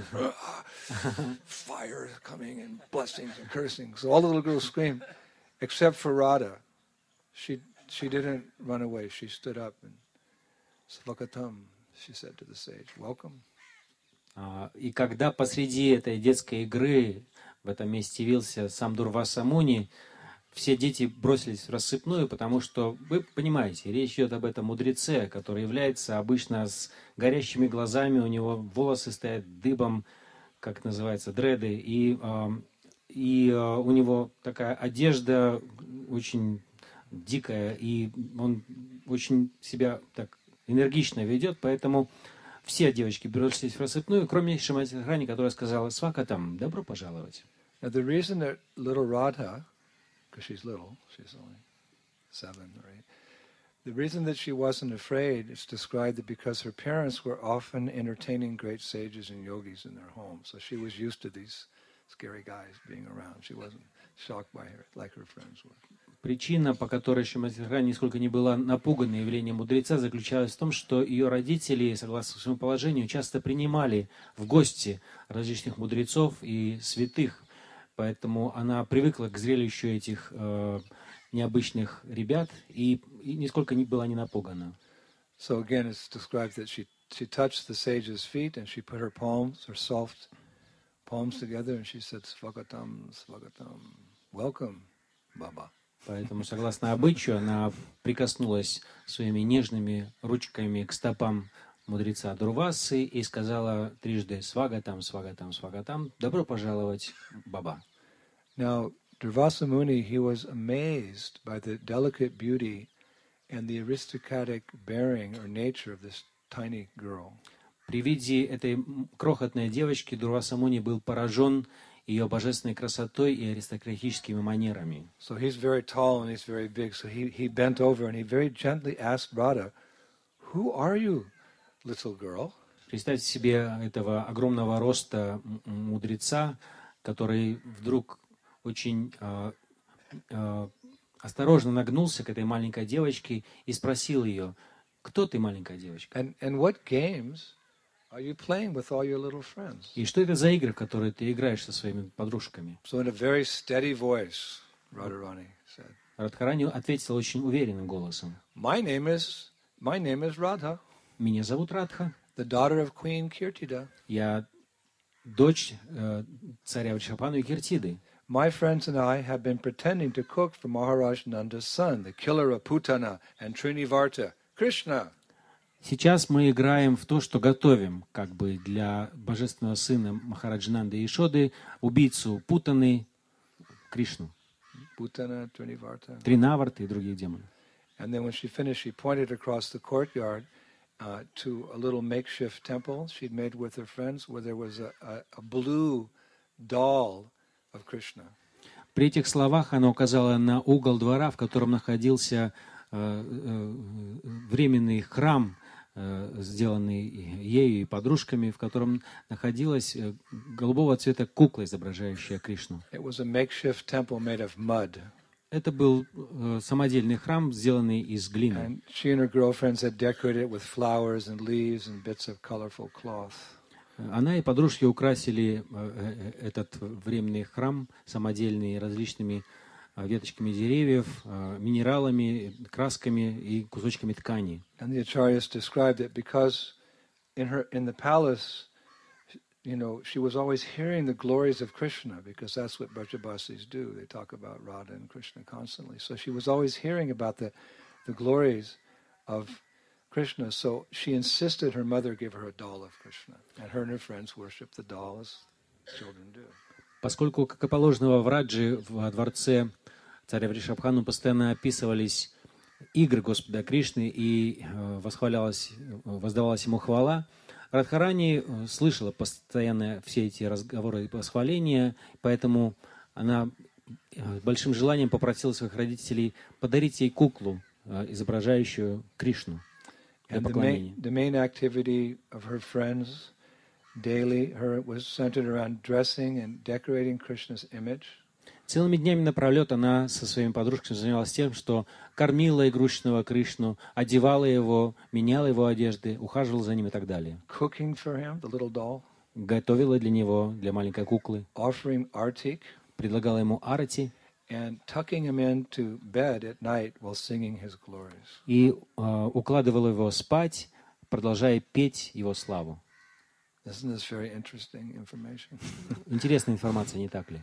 fire coming and blessings and cursing. So all the little girls scream, except for Radha. She she didn't run away. She stood up and Svakatam, she said to the sage, welcome. И когда посреди этой детской игры в этом месте явился сам Дурваса Муни, все дети бросились в рассыпную, потому что, вы понимаете, речь идет об этом мудреце, который является обычно с горящими глазами, у него волосы стоят дыбом, как называется, дреды, и, и у него такая одежда очень дикая, и он очень себя так энергично ведет, поэтому все девочки бросились в рассыпную, кроме Шримати Радхарани, которая сказала: «Свакатам, добро пожаловать». Now the reason that little Radha, because she's little, she's only seven or eight, the reason that she wasn't afraid is described that because her parents were often entertaining great sages and yogis in their home, so she was used to these scary guys being around. She wasn't shocked by her like her friends were. Причина, по которой Шримати Радхарани нисколько не была напугана явлением мудреца, заключалась в том, что ее родители, согласно своему положению, часто принимали в гости различных мудрецов и святых. Поэтому она привыкла к зрелищу этих э, необычных ребят и, и нисколько не была не напугана. So again, it's described that she she touched the sage's feet, and she put her palms, her soft palms together, and she said, Svagatam, Svagatam, welcome, Baba. Поэтому, согласно обычаю, она прикоснулась своими нежными ручками к стопам мудреца Дурвасы и сказала трижды «Свагатам, свагатам, свагатам, добро пожаловать, Баба». Now, Durvasa Muni, he was amazed by the delicate beauty and the aristocratic bearing or nature of this tiny girl. При виде этой крохотной девочки Дурваса Муни был поражен ее божественной красотой и аристократическими манерами. So he's very tall and he's very big. So he, he bent over and he very gently asked Radha, "Who are you, little girl?" Представьте себе этого огромного роста мудреца, который вдруг очень э, э, осторожно нагнулся к этой маленькой девочке и спросил ее: «Кто ты, маленькая девочка? And and what games are you playing with all your little friends?" И что это за игры, в которые ты играешь со своими подружками?» So in a very steady voice, Radharani said, Радхарани ответила очень уверенным голосом: "My name is my name is Radha, «Меня зовут Радха. the daughter of Queen Kirtida. Я дочь э, царя Вришабхану и Киртиды. My friends and I have been pretending to cook for Maharaj Nanda's son, the killer of Putana and Trinivarta, Krishna." Сейчас мы играем в то, что готовим, как бы для божественного сына Махараджананды и Ишоды, убийцу Путаны, Кришну, Putana, Trinivarta. Тринаварты и других демонов. And then when she finished, she pointed across the courtyard uh, to a little makeshift temple she'd made with her friends, where there was a, a, a blue doll of Krishna. При этих словах она указала на угол двора, в котором находился э, э, временный храм, э, сделанный ею и подружками, в котором находилась э, голубого цвета кукла, изображающая Кришну. It was a makeshift temple made of mud. Это был э, самодельный храм, сделанный из глины. And she and her girlfriends had decorated it with flowers and leaves and bits of colorful cloth. Она и подружки украсили э, э, этот временный храм самодельный различными э, веточками деревьев, э, минералами, красками и кусочками ткани. And the acharyas described it because in her in the palace, you know, she was always hearing the glories of Krishna, because that's what Brajabasis do. They talk about Radha and Krishna constantly. So she was always hearing about the, the glories of Krishna. So she insisted her mother give her a doll of Krishna. And her and her friends worship the doll as children do. Поскольку, как и положено во Враджи, во дворце царя Вришабхану постоянно описывались игры Господа Кришны и э, восхвалялась, воздавалась ему хвала, Радхарани слышала постоянно все эти разговоры и восхваления, поэтому она большим желанием попросила своих родителей подарить ей куклу, изображающую Кришну для поклонения. The main activity of her friends daily her was centered around dressing and decorating Krishna's image. Целыми днями напролет она со своими подружками занималась тем, что кормила игрушечного Кришну, одевала его, меняла его одежды, ухаживала за ним и так далее. Cooking for him, the little doll. Готовила для него, для маленькой куклы. Offering artik. Предлагала ему арати. And tucking him into bed at night while singing his glories. И uh, укладывала его спать, продолжая петь его славу. Isn't this very interesting information? Интересная информация, не так ли?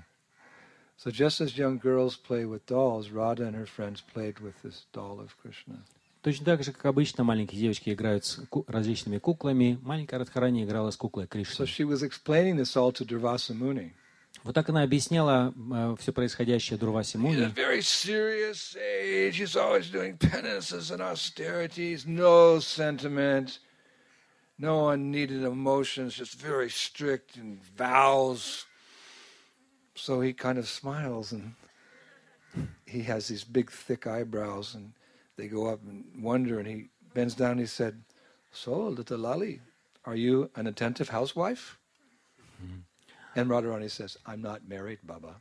So just as young girls play with dolls, Radha and her friends played with this doll of Krishna. Точно так же, как обычно, маленькие девочки играют с ку- различными куклами, маленькая Радхарани играла с куклой Кришны. So she was explaining this all to Durvasa Muni. Вот так она объясняла э, все происходящее Дурвасе He's a Муни. very serious sage. He's always doing penances and austerities, no sentiment, no unneeded emotions, just very strict and vows. So he kind of smiles, and he has these big, thick eyebrows, and they go up and wonder, and he bends down and he said, "So, little Lali, are you an attentive housewife?" Mm-hmm. And Radharani says, "I'm not married, Baba."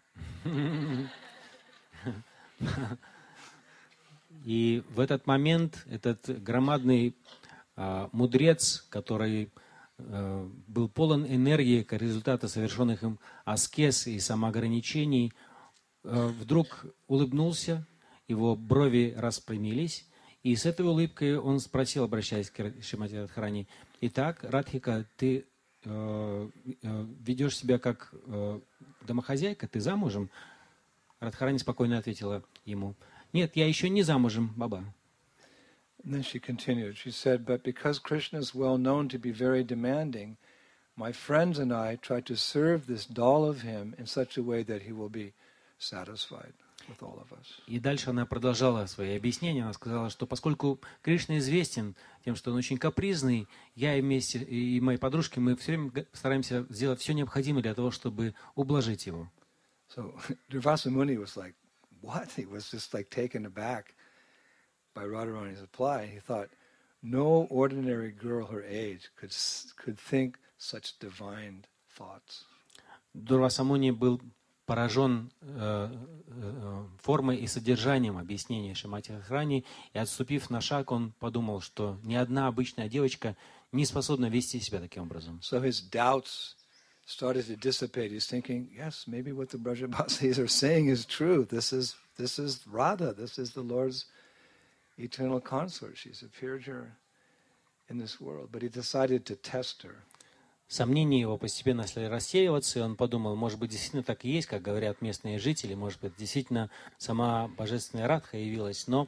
И в этот момент этот громадный а, мудрец, который а, был полон энергии как результата совершенных им аскез и самоограничений, а, вдруг улыбнулся, его брови распрямились, и с этой улыбкой он спросил, обращаясь к Шримати Радхарани: Итак, Радхика, ты э, э, ведешь себя как э, домохозяйка, ты замужем? Радхарани спокойно ответила ему: нет, я еще не замужем, Баба. And then she continued. She said, but because Krishna is well known to be very demanding, my friends and I try to serve this doll of him in such a way that he will be satisfied with all of us. И дальше она продолжала свои объяснения. Она сказала, что поскольку Кришна известен тем, что он очень капризный, я и вместе и мои подружки, мы все время стараемся сделать все необходимое для того, чтобы ублажить его. So Durvasa Muni was like, what? He was just like taken aback by Radharani's reply. He thought, no ordinary girl her age could could think such divine thoughts. Дурваса Муни был поражен э, э, формой и содержанием объяснения Шримати Радхарани, и, отступив на шаг, он подумал, что ни одна обычная девочка не способна вести себя таким образом. So his doubts started to dissipate. He's thinking, yes, maybe what the Brajabasis are saying is true. This is this is Radha. This is the Lord's eternal consort. She's appeared here in this world. But he decided to test her. Сомнения его постепенно стали рассеиваться, и он подумал, может быть, действительно так и есть, как говорят местные жители, может быть, действительно сама божественная Радха явилась, но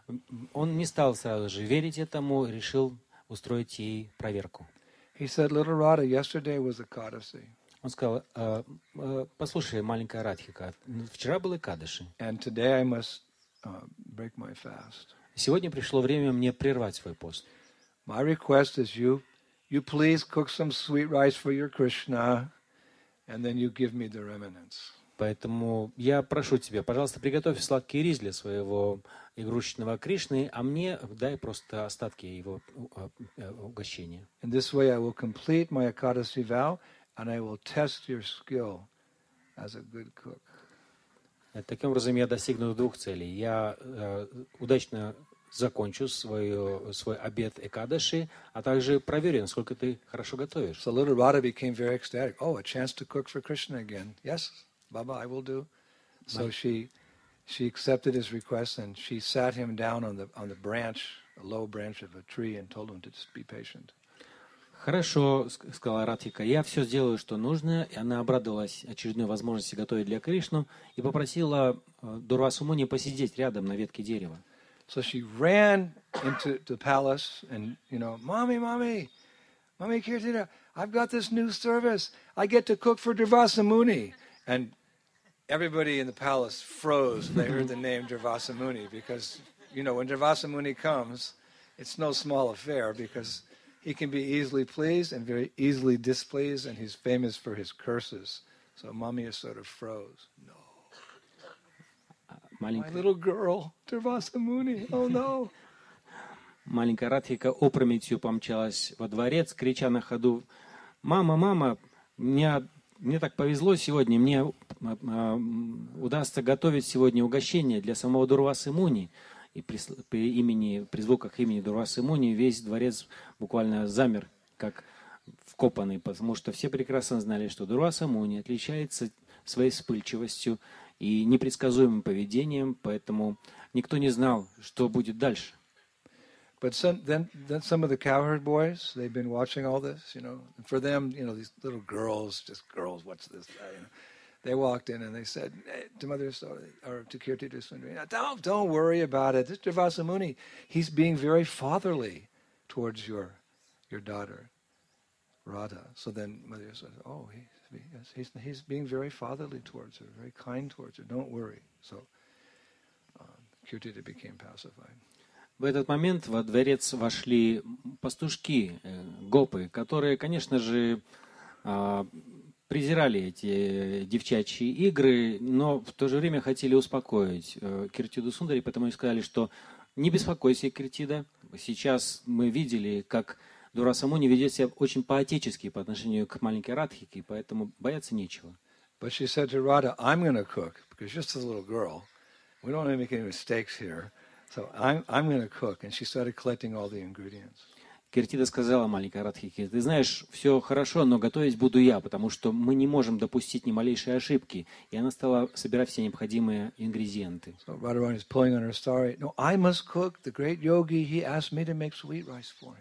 он не стал сразу же верить этому, решил устроить ей проверку. He said, little Radha, yesterday was Ekadasi. Он сказал, э, э, послушай, маленькая Радхика, вчера был Экадаши. And today I must uh, break my fast. Сегодня пришло время мне прервать свой пост. My request is you You please cook some sweet rice for your Krishna, and then you give me the remnants. Поэтому я прошу тебя, пожалуйста, приготовь сладкий рис для своего игрушечного Кришны, а мне дай просто остатки его угощения. In this way I will complete my Ekadasi vow, and I will test your skill as a good cook. Таким образом я достигну двух целей. Я э, удачно закончу свой, свой обед Экадаши, а также проверю, насколько ты хорошо готовишь. So little Radha became very ecstatic. Oh, a chance to cook for Krishna again. Yes, Baba, I will do. So she she accepted his request and she sat him down on the on the branch, a low branch of a tree, and told him to just be patient. Хорошо, сказала Радхика, я все сделаю, что нужно. И она обрадовалась очередной возможности готовить для Кришну и попросила Дурвасу Муни посидеть рядом на ветке дерева. So she ran into the palace and, you know, Mommy, Mommy, Mommy Kirtida, I've got this new service. I get to cook for Durvasa Muni. And everybody in the palace froze when they heard the name Durvasa Muni because, you know, when Durvasa Muni comes, it's no small affair because he can be easily pleased and very easily displeased, and he's famous for his curses. So Mommy is sort of froze. No. Маленькая... My little girl, Durvasa Muni, oh no. Маленькая Радхика опрометью помчалась во дворец, крича на ходу: «Мама, мама, мне, мне так повезло сегодня, мне э, удастся готовить сегодня угощение для самого Дурвасы Муни». И при, при, имени, при звуках имени Дурвасы Муни весь дворец буквально замер, как вкопанный, потому что все прекрасно знали, что Дурваса Муни отличается своей вспыльчивостью и непредсказуемым поведением, поэтому никто не знал, что будет дальше. But some, then, then some of the cowherd boys, they've been watching all this, you know. And for them, you know, these little girls, just girls, what's this? You know, they walked in and they said hey, to Mother or to Kirti Sundari, don't, don't worry about it. This Durvasa Muni, he's being very fatherly towards your your daughter, Radha. So then Mother said, oh, he, yes, he's, he's being very fatherly towards her, very kind towards her. Don't worry. So uh, Kirti became pacified. В этот момент во дворец вошли пастушки, гопы, которые, конечно же, презирали эти девчачьи игры, но в то же время хотели успокоить Киртиду Сундари, потому и сказали, что не беспокойся, Киртида, сейчас мы видели, как Дурваса Муни ведет себя очень по-отечески по отношению к маленькой Радхике, поэтому бояться нечего. But she said to Radha, I'm going to cook, because you're just a little girl. We don't want to make any mistakes here. So I'm, I'm going to cook. And she started collecting all the ingredients. Киртида сказала маленькой Радхике: ты знаешь, все хорошо, но готовить буду я, потому что мы не можем допустить ни малейшей ошибки. И она стала собирать все необходимые ингредиенты. So Radharani is pulling on her story. No, I must cook. The great yogi, he asked me to make sweet rice for him.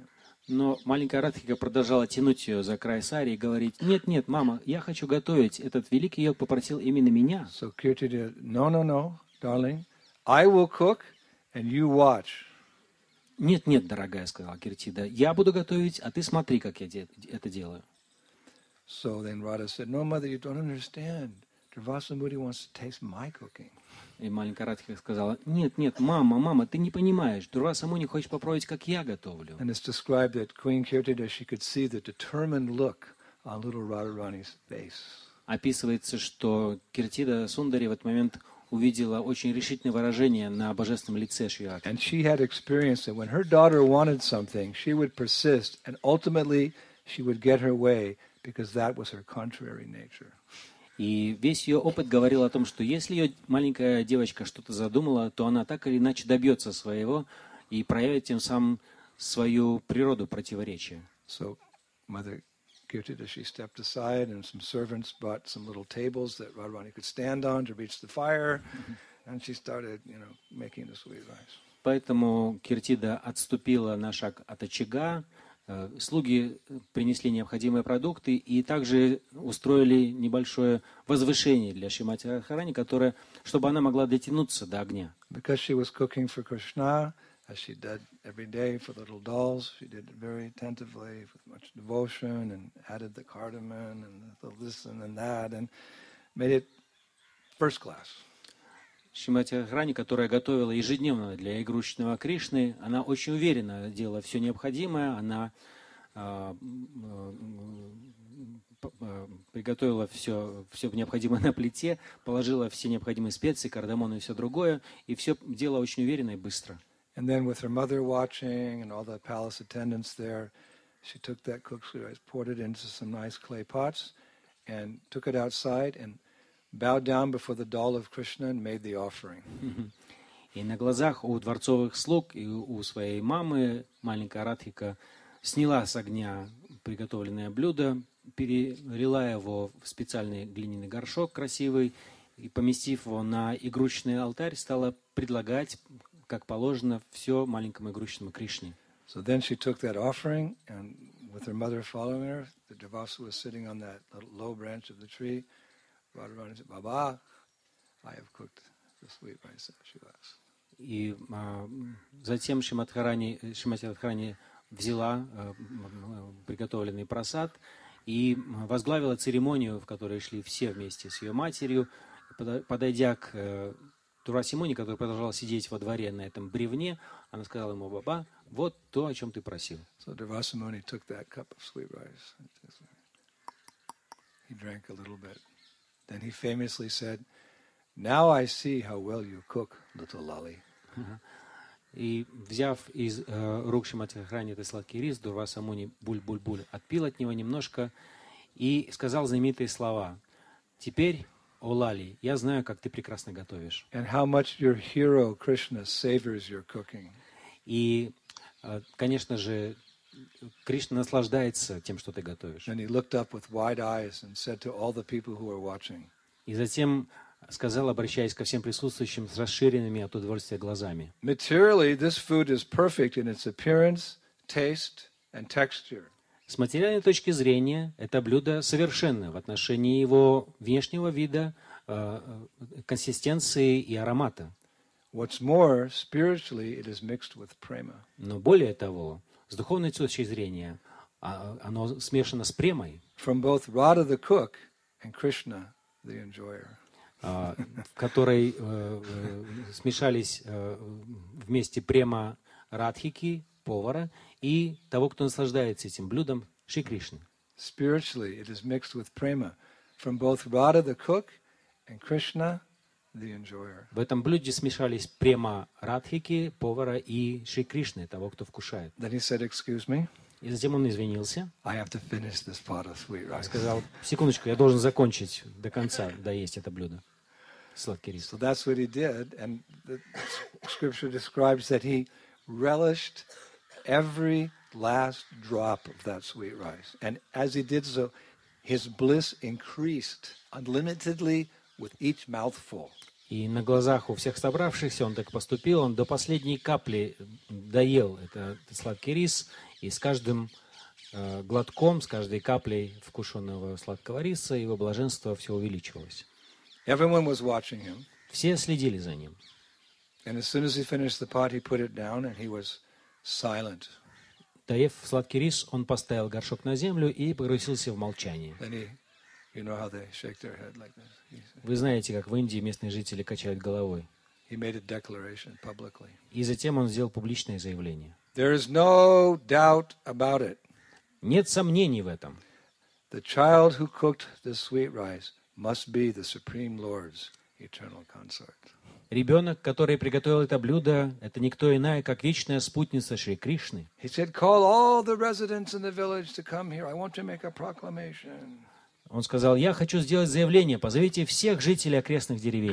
Но маленькая Радхика продолжала тянуть ее за край сари и говорить: нет, нет, мама, я хочу готовить. Этот великий йог попросил именно меня. So Kirtida, no, no, no, darling, I will cook and you watch. Нет, нет, дорогая, сказала Киртида, я буду готовить, а ты смотри, как я де- это делаю. So then Radha said, no, mother, you don't understand. Durvasa Muni wants to taste my cooking. И маленькая Радхика сказала: нет, нет, мама, мама, ты не понимаешь, Дурваса Муни хочет попробовать, как я готовлю. And it's described that Queen Kirtida, she could see the determined look on little Radharani's face. Описывается, что Киртида Сундари в этот момент увидела очень решительное выражение на божественном лице Шри-Радхи. And she had experienced that when her daughter wanted something, she would persist, and ultimately she would get her way because that was her contrary nature. И весь ее опыт говорил о том, что если ее маленькая девочка что-то задумала, то она так или иначе добьется своего и проявит тем самым свою природу противоречия. So Mother Kirtida, she stepped aside, and some servants brought some little tables that Radharani could stand on to reach the fire, and she started, you know, making the sweet rice. Поэтому Киртида отступила на шаг от очага, слуги принесли необходимые продукты и также устроили небольшое возвышение для Шримати Радхарани, которое, чтобы она могла дотянуться до огня. Because she was cooking for Krishna, as she did every day for the little dolls, she did it very attentively, with much devotion, and added the cardamom and the this and that, and made it first class. Шримати Радхарани, которая готовила ежедневно для игрушечного Кришны, она очень уверенно делала все необходимое, она а, а, приготовила все, все необходимое на плите, положила все необходимые специи, кардамон и все другое, и все делала очень уверенно и быстро. And then with her mother watching and all the palace attendants there, she took that cooked sweet rice, poured it into some nice clay pots, and took it outside and bowed down before the doll of Krishna and made the offering. И на глазах у дворцовых слуг и у своей мамы маленькая Радхика сняла с огня приготовленное блюдо, перелила его в специальный глиняный горшок красивый и, поместив его на игрушечный алтарь, стала предлагать, как положено, все маленькому игрушечному Кришне. So then she took that offering, and with her mother following her, the Durvasa was sitting on that little low branch of the tree. Radharani said, Baba, I have cooked the sweet rice of Shivas. И а, затем Шримати Радхарани взяла а, приготовленный прасад и возглавила церемонию, в которой шли все вместе с ее матерью. Подойдя к э, Дурвасе Муни, который продолжал сидеть во дворе на этом бревне, она сказала ему: Баба, вот то, о чем ты просил. So Durvasa Muni took that cup of sweet rice. He drank a little bit. Then he famously said, now I see how well you cook, little lolly. И, взяв из э, рук Шримати Радхарани этот сладкий рис, Дурваса Муни буль-буль-буль отпил от него немножко и сказал знаменитые слова: «Теперь, о Лали, я знаю, как ты прекрасно готовишь». And how much your hero Krishna savors your cooking. И, э, конечно же, Кришна наслаждается тем, что ты готовишь. Then he looked up with wide eyes and said to all the people who were watching, И затем сказал, обращаясь ко всем присутствующим с расширенными от удовольствия глазами: materially, this food is perfect in its appearance, taste, and texture. с материальной точки зрения это блюдо совершенно в отношении его внешнего вида, э, консистенции и аромата. What's more, spiritually, it is mixed with prema. Но более того, с духовной точки зрения, а, оно смешано с премой, From both Radha the cook and Krishna the enjoyer. а, в которой э, э, смешались э, вместе према Радхики, повара, и того, кто наслаждается этим блюдом, Шри Кришны. Spiritually, it is mixed with prema. From both Radha the cook and Krishna the enjoyer. В этом блюде смешались према Радхики, повара, и Шри Кришны, того, кто вкушает. Then he said, excuse me, И затем он извинился, I have to finish this pot of sweet rice. сказал: секундочку, я должен закончить до конца, доесть это блюдо. Сладкий рис. So that's what he did, and the scripture describes that he relished every last drop of that sweet rice. And as he did so, his bliss increased unlimitedly with each mouthful. И на глазах у всех собравшихся он так поступил, он до последней капли доел это, этот сладкий рис, И с каждым э, глотком, с каждой каплей вкушенного сладкого риса его блаженство все увеличивалось. Everyone was watching him. Все следили за ним. And as soon as he finished the pot, he put it down and he was silent. Доев сладкий рис, он поставил горшок на землю и погрузился в молчание. Then he, you know how they shake their head like this. He, Вы знаете, как в Индии местные жители качают головой. he made a declaration publicly. И затем он сделал публичное заявление. There is no doubt about it. Нет сомнений в этом. The child who cooked the sweet rice must be the Supreme Lord's eternal consort. Ребенок, который приготовил это блюдо, это никто иная, как вечная спутница Шри Кришны. He said, call all the residents in the village to come here. I want to make a proclamation. Он сказал, я хочу сделать заявление, позовите всех жителей окрестных деревень.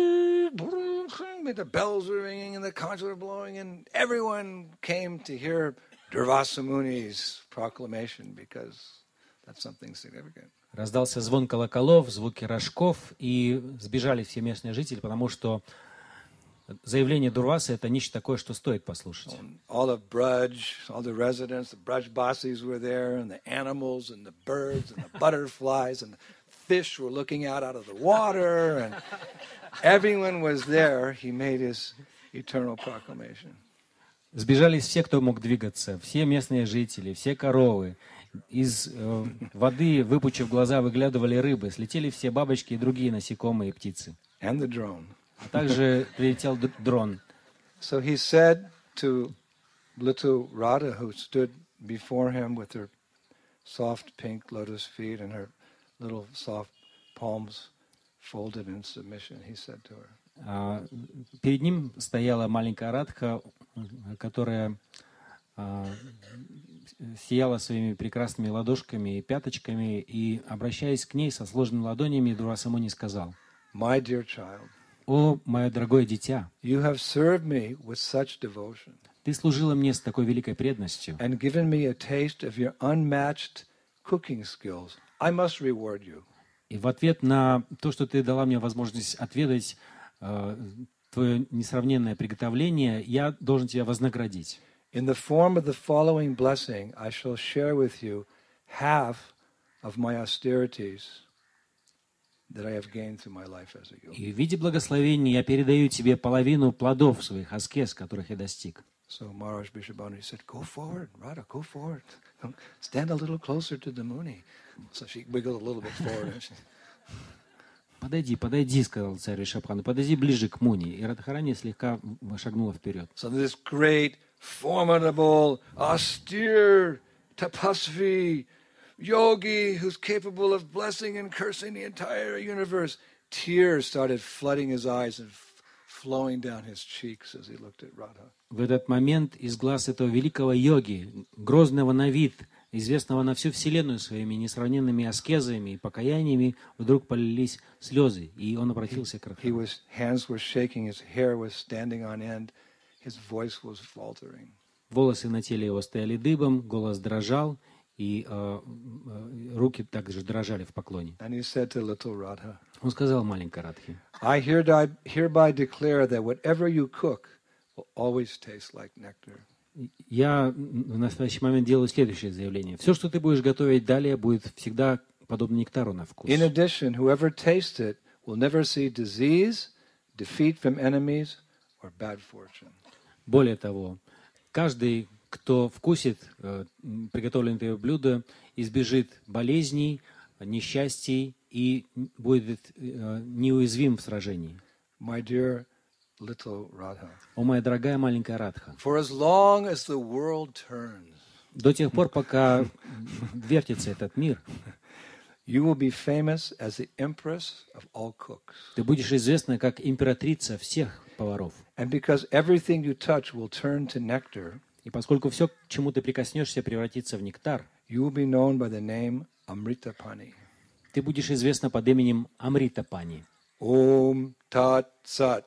The bells were ringing and the conches were blowing and everyone came to hear Durvasa Muni's proclamation because that's something significant. Раздался звон колоколов, звуки рожков, и сбежали все местные жители, потому что заявление Дурвасы — это нечто такое, что стоит послушать. All the Braj, all the residents, the Braj Basis were there, and the animals, and the birds, and the butterflies, and the fish were looking out out of the water, and everyone was there. He made his eternal proclamation. Сбежались все, кто мог двигаться, все местные жители, все коровы. Из э, воды, выпучив глаза, выглядывали рыбы. Слетели все бабочки и другие насекомые и птицы. And the drone. А также прилетел д- дрон. So he said to little Radha, who stood before him with her soft pink lotus feet and her little soft palms folded in submission, he said to her, А, перед ним стояла маленькая Радха, которая а, сияла своими прекрасными ладошками и пяточками, и, обращаясь к ней со сложенными ладонями, Дурваса Муни сказал: My dear child, «О, мое дорогое дитя, you have served me with such devotion ты служила мне с такой великой преданностью and given me a taste of your unmatched cooking skills. I must reward you. и в ответ на то, что ты дала мне возможность отведать э, твое несравненное приготовление, я должен тебя вознаградить. In the form of the following blessing, I shall share with you half of my austerities that I have gained through my life as a yogi. И в виде благословения я передаю тебе половину плодов своих аскез, которых я достиг». So Maharaj Vrishabhanu said, go forward, Radha, go forward. Stand a little closer to the Muni. So she wiggled a little bit forward. And she... «Подойди, подойди», — сказал царь Ришабхану, «подойди ближе к Муни». И Радхарани слегка шагнула вперед. So this great, formidable, austere, tapasvi, yogi who's capable of blessing and cursing the entire universe, tears started flooding his eyes and flowing down his cheeks as he looked at Radha. В этот момент из глаз этого великого йоги, грозного на вид, известного на всю вселенную своими несравненными аскезами и покаяниями, вдруг полились слезы, и он обратился к He Радхарани. was, hands were shaking, his hair was standing on end, his voice was faltering. Волосы на теле его стояли дыбом, голос дрожал, и э, э, руки также дрожали в поклоне. And he said to little Radha, Он сказал маленькой Радхе: I hereby, hereby declare that whatever you cook will always taste like nectar. «Я в настоящий момент делаю следующее заявление. Все, что ты будешь готовить далее, будет всегда подобно нектару на вкус. In addition, whoever tastes it will never see disease, defeat from enemies, or bad fortune. Более того, каждый, кто вкусит э, приготовленное твое блюдо, избежит болезней, несчастий и будет э, неуязвим в сражении. My dear little Radha, О, моя дорогая маленькая Радха, for as long as the world turns, до тех пор, пока вертится этот мир, you will be famous as the empress of all cooks. ты будешь известна как императрица всех поваров. And because everything you touch will turn to nectar, И поскольку все, к чему ты прикоснешься, превратится в нектар, you will be known by the name Amritapani. ты будешь известна под именем Амритапани. Om Tat Sat.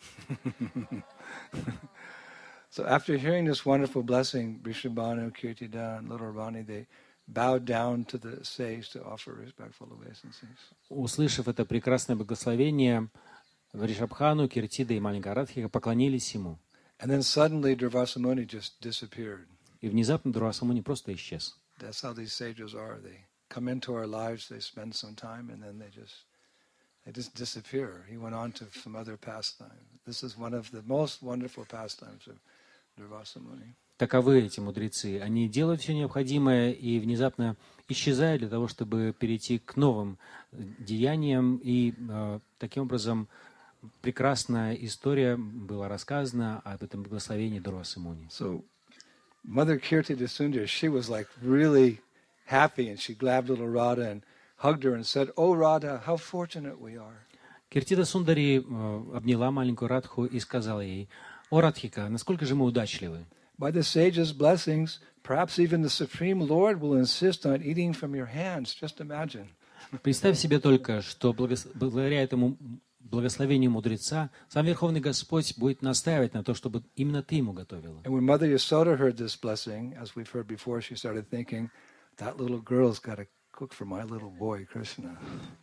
So after hearing this wonderful blessing, Vrishabhanu, Kirtida, and little Rani, they bowed down to the sage to offer respectful obeisances. Услышав это прекрасное благословение, Вришабхану, Киртида и маленькая Радхика поклонились ему. And then suddenly Durvasa Muni just disappeared. И внезапно Дурвасамуни просто исчез. That's how these sages are. They come into our lives, they spend some time, and then they just they just disappear. He went on to some other pastime. This is one of the most wonderful pastimes of Durvasa Muni. Таковы эти мудрецы. Они делают все необходимое и внезапно исчезают для того, чтобы перейти к новым деяниям. И э, таким образом прекрасная история была рассказана об этом благословении Дурвасы Муни. So, Mother Kirti Sundar, she was like really happy, and she grabbed little Radha and hugged her and said, "Oh Radha, how fortunate we are." Киртида Сундари э, обняла маленькую Радху и сказала ей: «О, Радхика, насколько же мы удачливы! By the sages' blessings, perhaps even the Supreme Lord will insist on eating from your hands. Just imagine." Представь себе только, что благос... благодаря этому благословению мудреца сам Верховный Господь будет настаивать на то, чтобы именно ты ему готовила. And when Mother Yasoda heard this blessing, as we've heard before, she started thinking, that little girl's got to cook for my little boy, Krishna.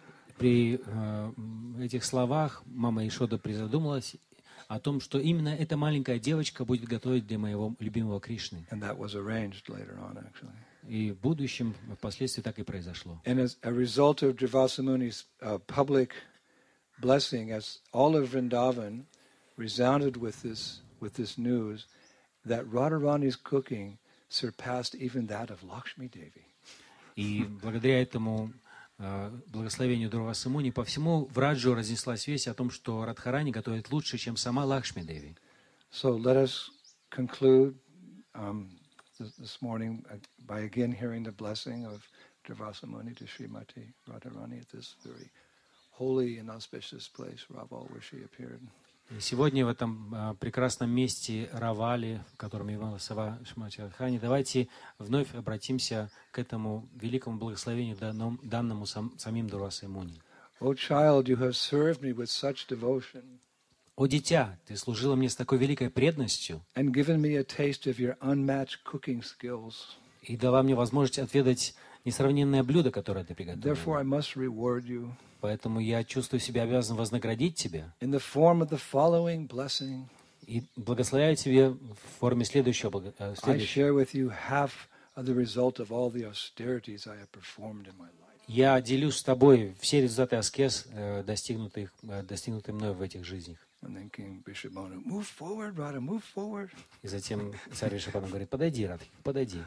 При э, этих словах мама Ишода призадумалась о том, что именно эта маленькая девочка будет готовить для моего любимого Кришны. And that was arranged later on, actually. И в будущем, впоследствии так и произошло. And as a result of Durvasa Muni's uh, public blessing, as all of Vrindavan resounded with this with this news, that Radharani's cooking surpassed even that of Lakshmi Devi. И благодаря этому э, благословению Дурвасы Муни по всему Враджу разнеслась весть о том, что Радхарани готовит лучше, чем сама Лакшми Деви. So let us conclude um, this, this morning by again hearing the blessing of Durvasa Muni to Srimati Radharani at this very holy and auspicious place, Raval, where she appeared. И сегодня в этом э, прекрасном месте Равали, в котором явилась сова Шримати Радхарани, давайте вновь обратимся к этому великому благословению, данному, данному сам, самим Дурвасой Муни. O child, you have served me with such devotion «О дитя, ты служила мне с такой великой преданностью and given me a taste of your unmatched cooking skills. и дала мне возможность отведать несравненное блюдо, которое ты Therefore, I приготовила. must reward you Поэтому я чувствую себя обязан вознаградить тебя in the form of the following blessing. и благословляю тебе в форме следующего. благо- э, I следующего. share with you half of the result of all the austerities I have performed in my life. Я делюсь с тобой все результаты аскез, э, достигнутых, э, достигнутые мной в этих жизнях. And then King Vrishabhanu, move forward, Radha, move forward. И затем царь Вришабхану говорит: подойди, Радхи, подойди.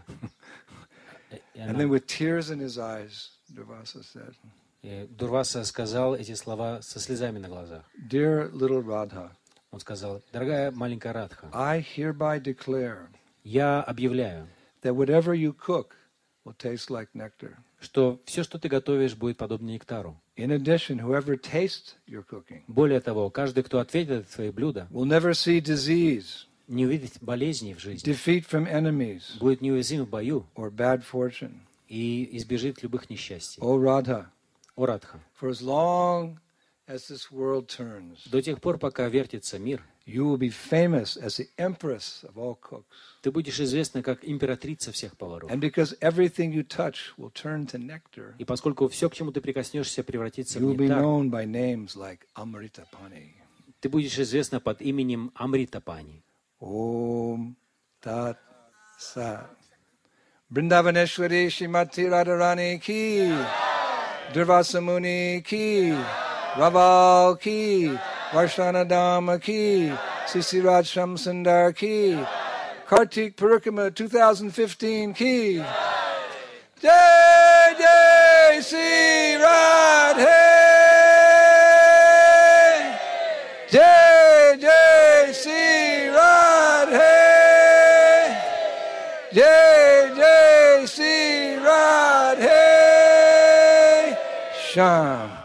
И And она- then with tears in his eyes, Durvasa said, и Дурваса сказал эти слова со слезами на глазах. Dear little Radha, Он сказал: дорогая маленькая Радха, I hereby declare я объявляю, that whatever you cook will taste like nectar. что все, что ты готовишь, будет подобно нектару. In addition, whoever tastes your cooking Более того, каждый, кто ответит от твои блюда, will never see disease, не увидит болезней в жизни, defeat from enemies, будет неуязвим в бою or bad fortune. и избежит любых несчастий. O Radha, О, Радха, for as long as this world turns, до тех пор, пока вертится мир, you will be famous as the empress of all cooks. ты будешь известна как императрица всех поваров. And because everything you touch will turn to nectar, И поскольку все, к чему ты прикоснешься, превратится в you will be нектар, known by names like Amritapani. ты будешь известна под именем Амритапани. Om Tat Sat. Vrindavaneshwari Shrimati Radharani ki, Durvasa Muni ki, Raval ki, Varshanadama ki, Sisiraj Shamsundar ki, Kartik Purikama twenty fifteen ki. Jai Jai Sri Radhe! Jai Jai Sri Radhe! Jai Jai Sri Radhe! Sham.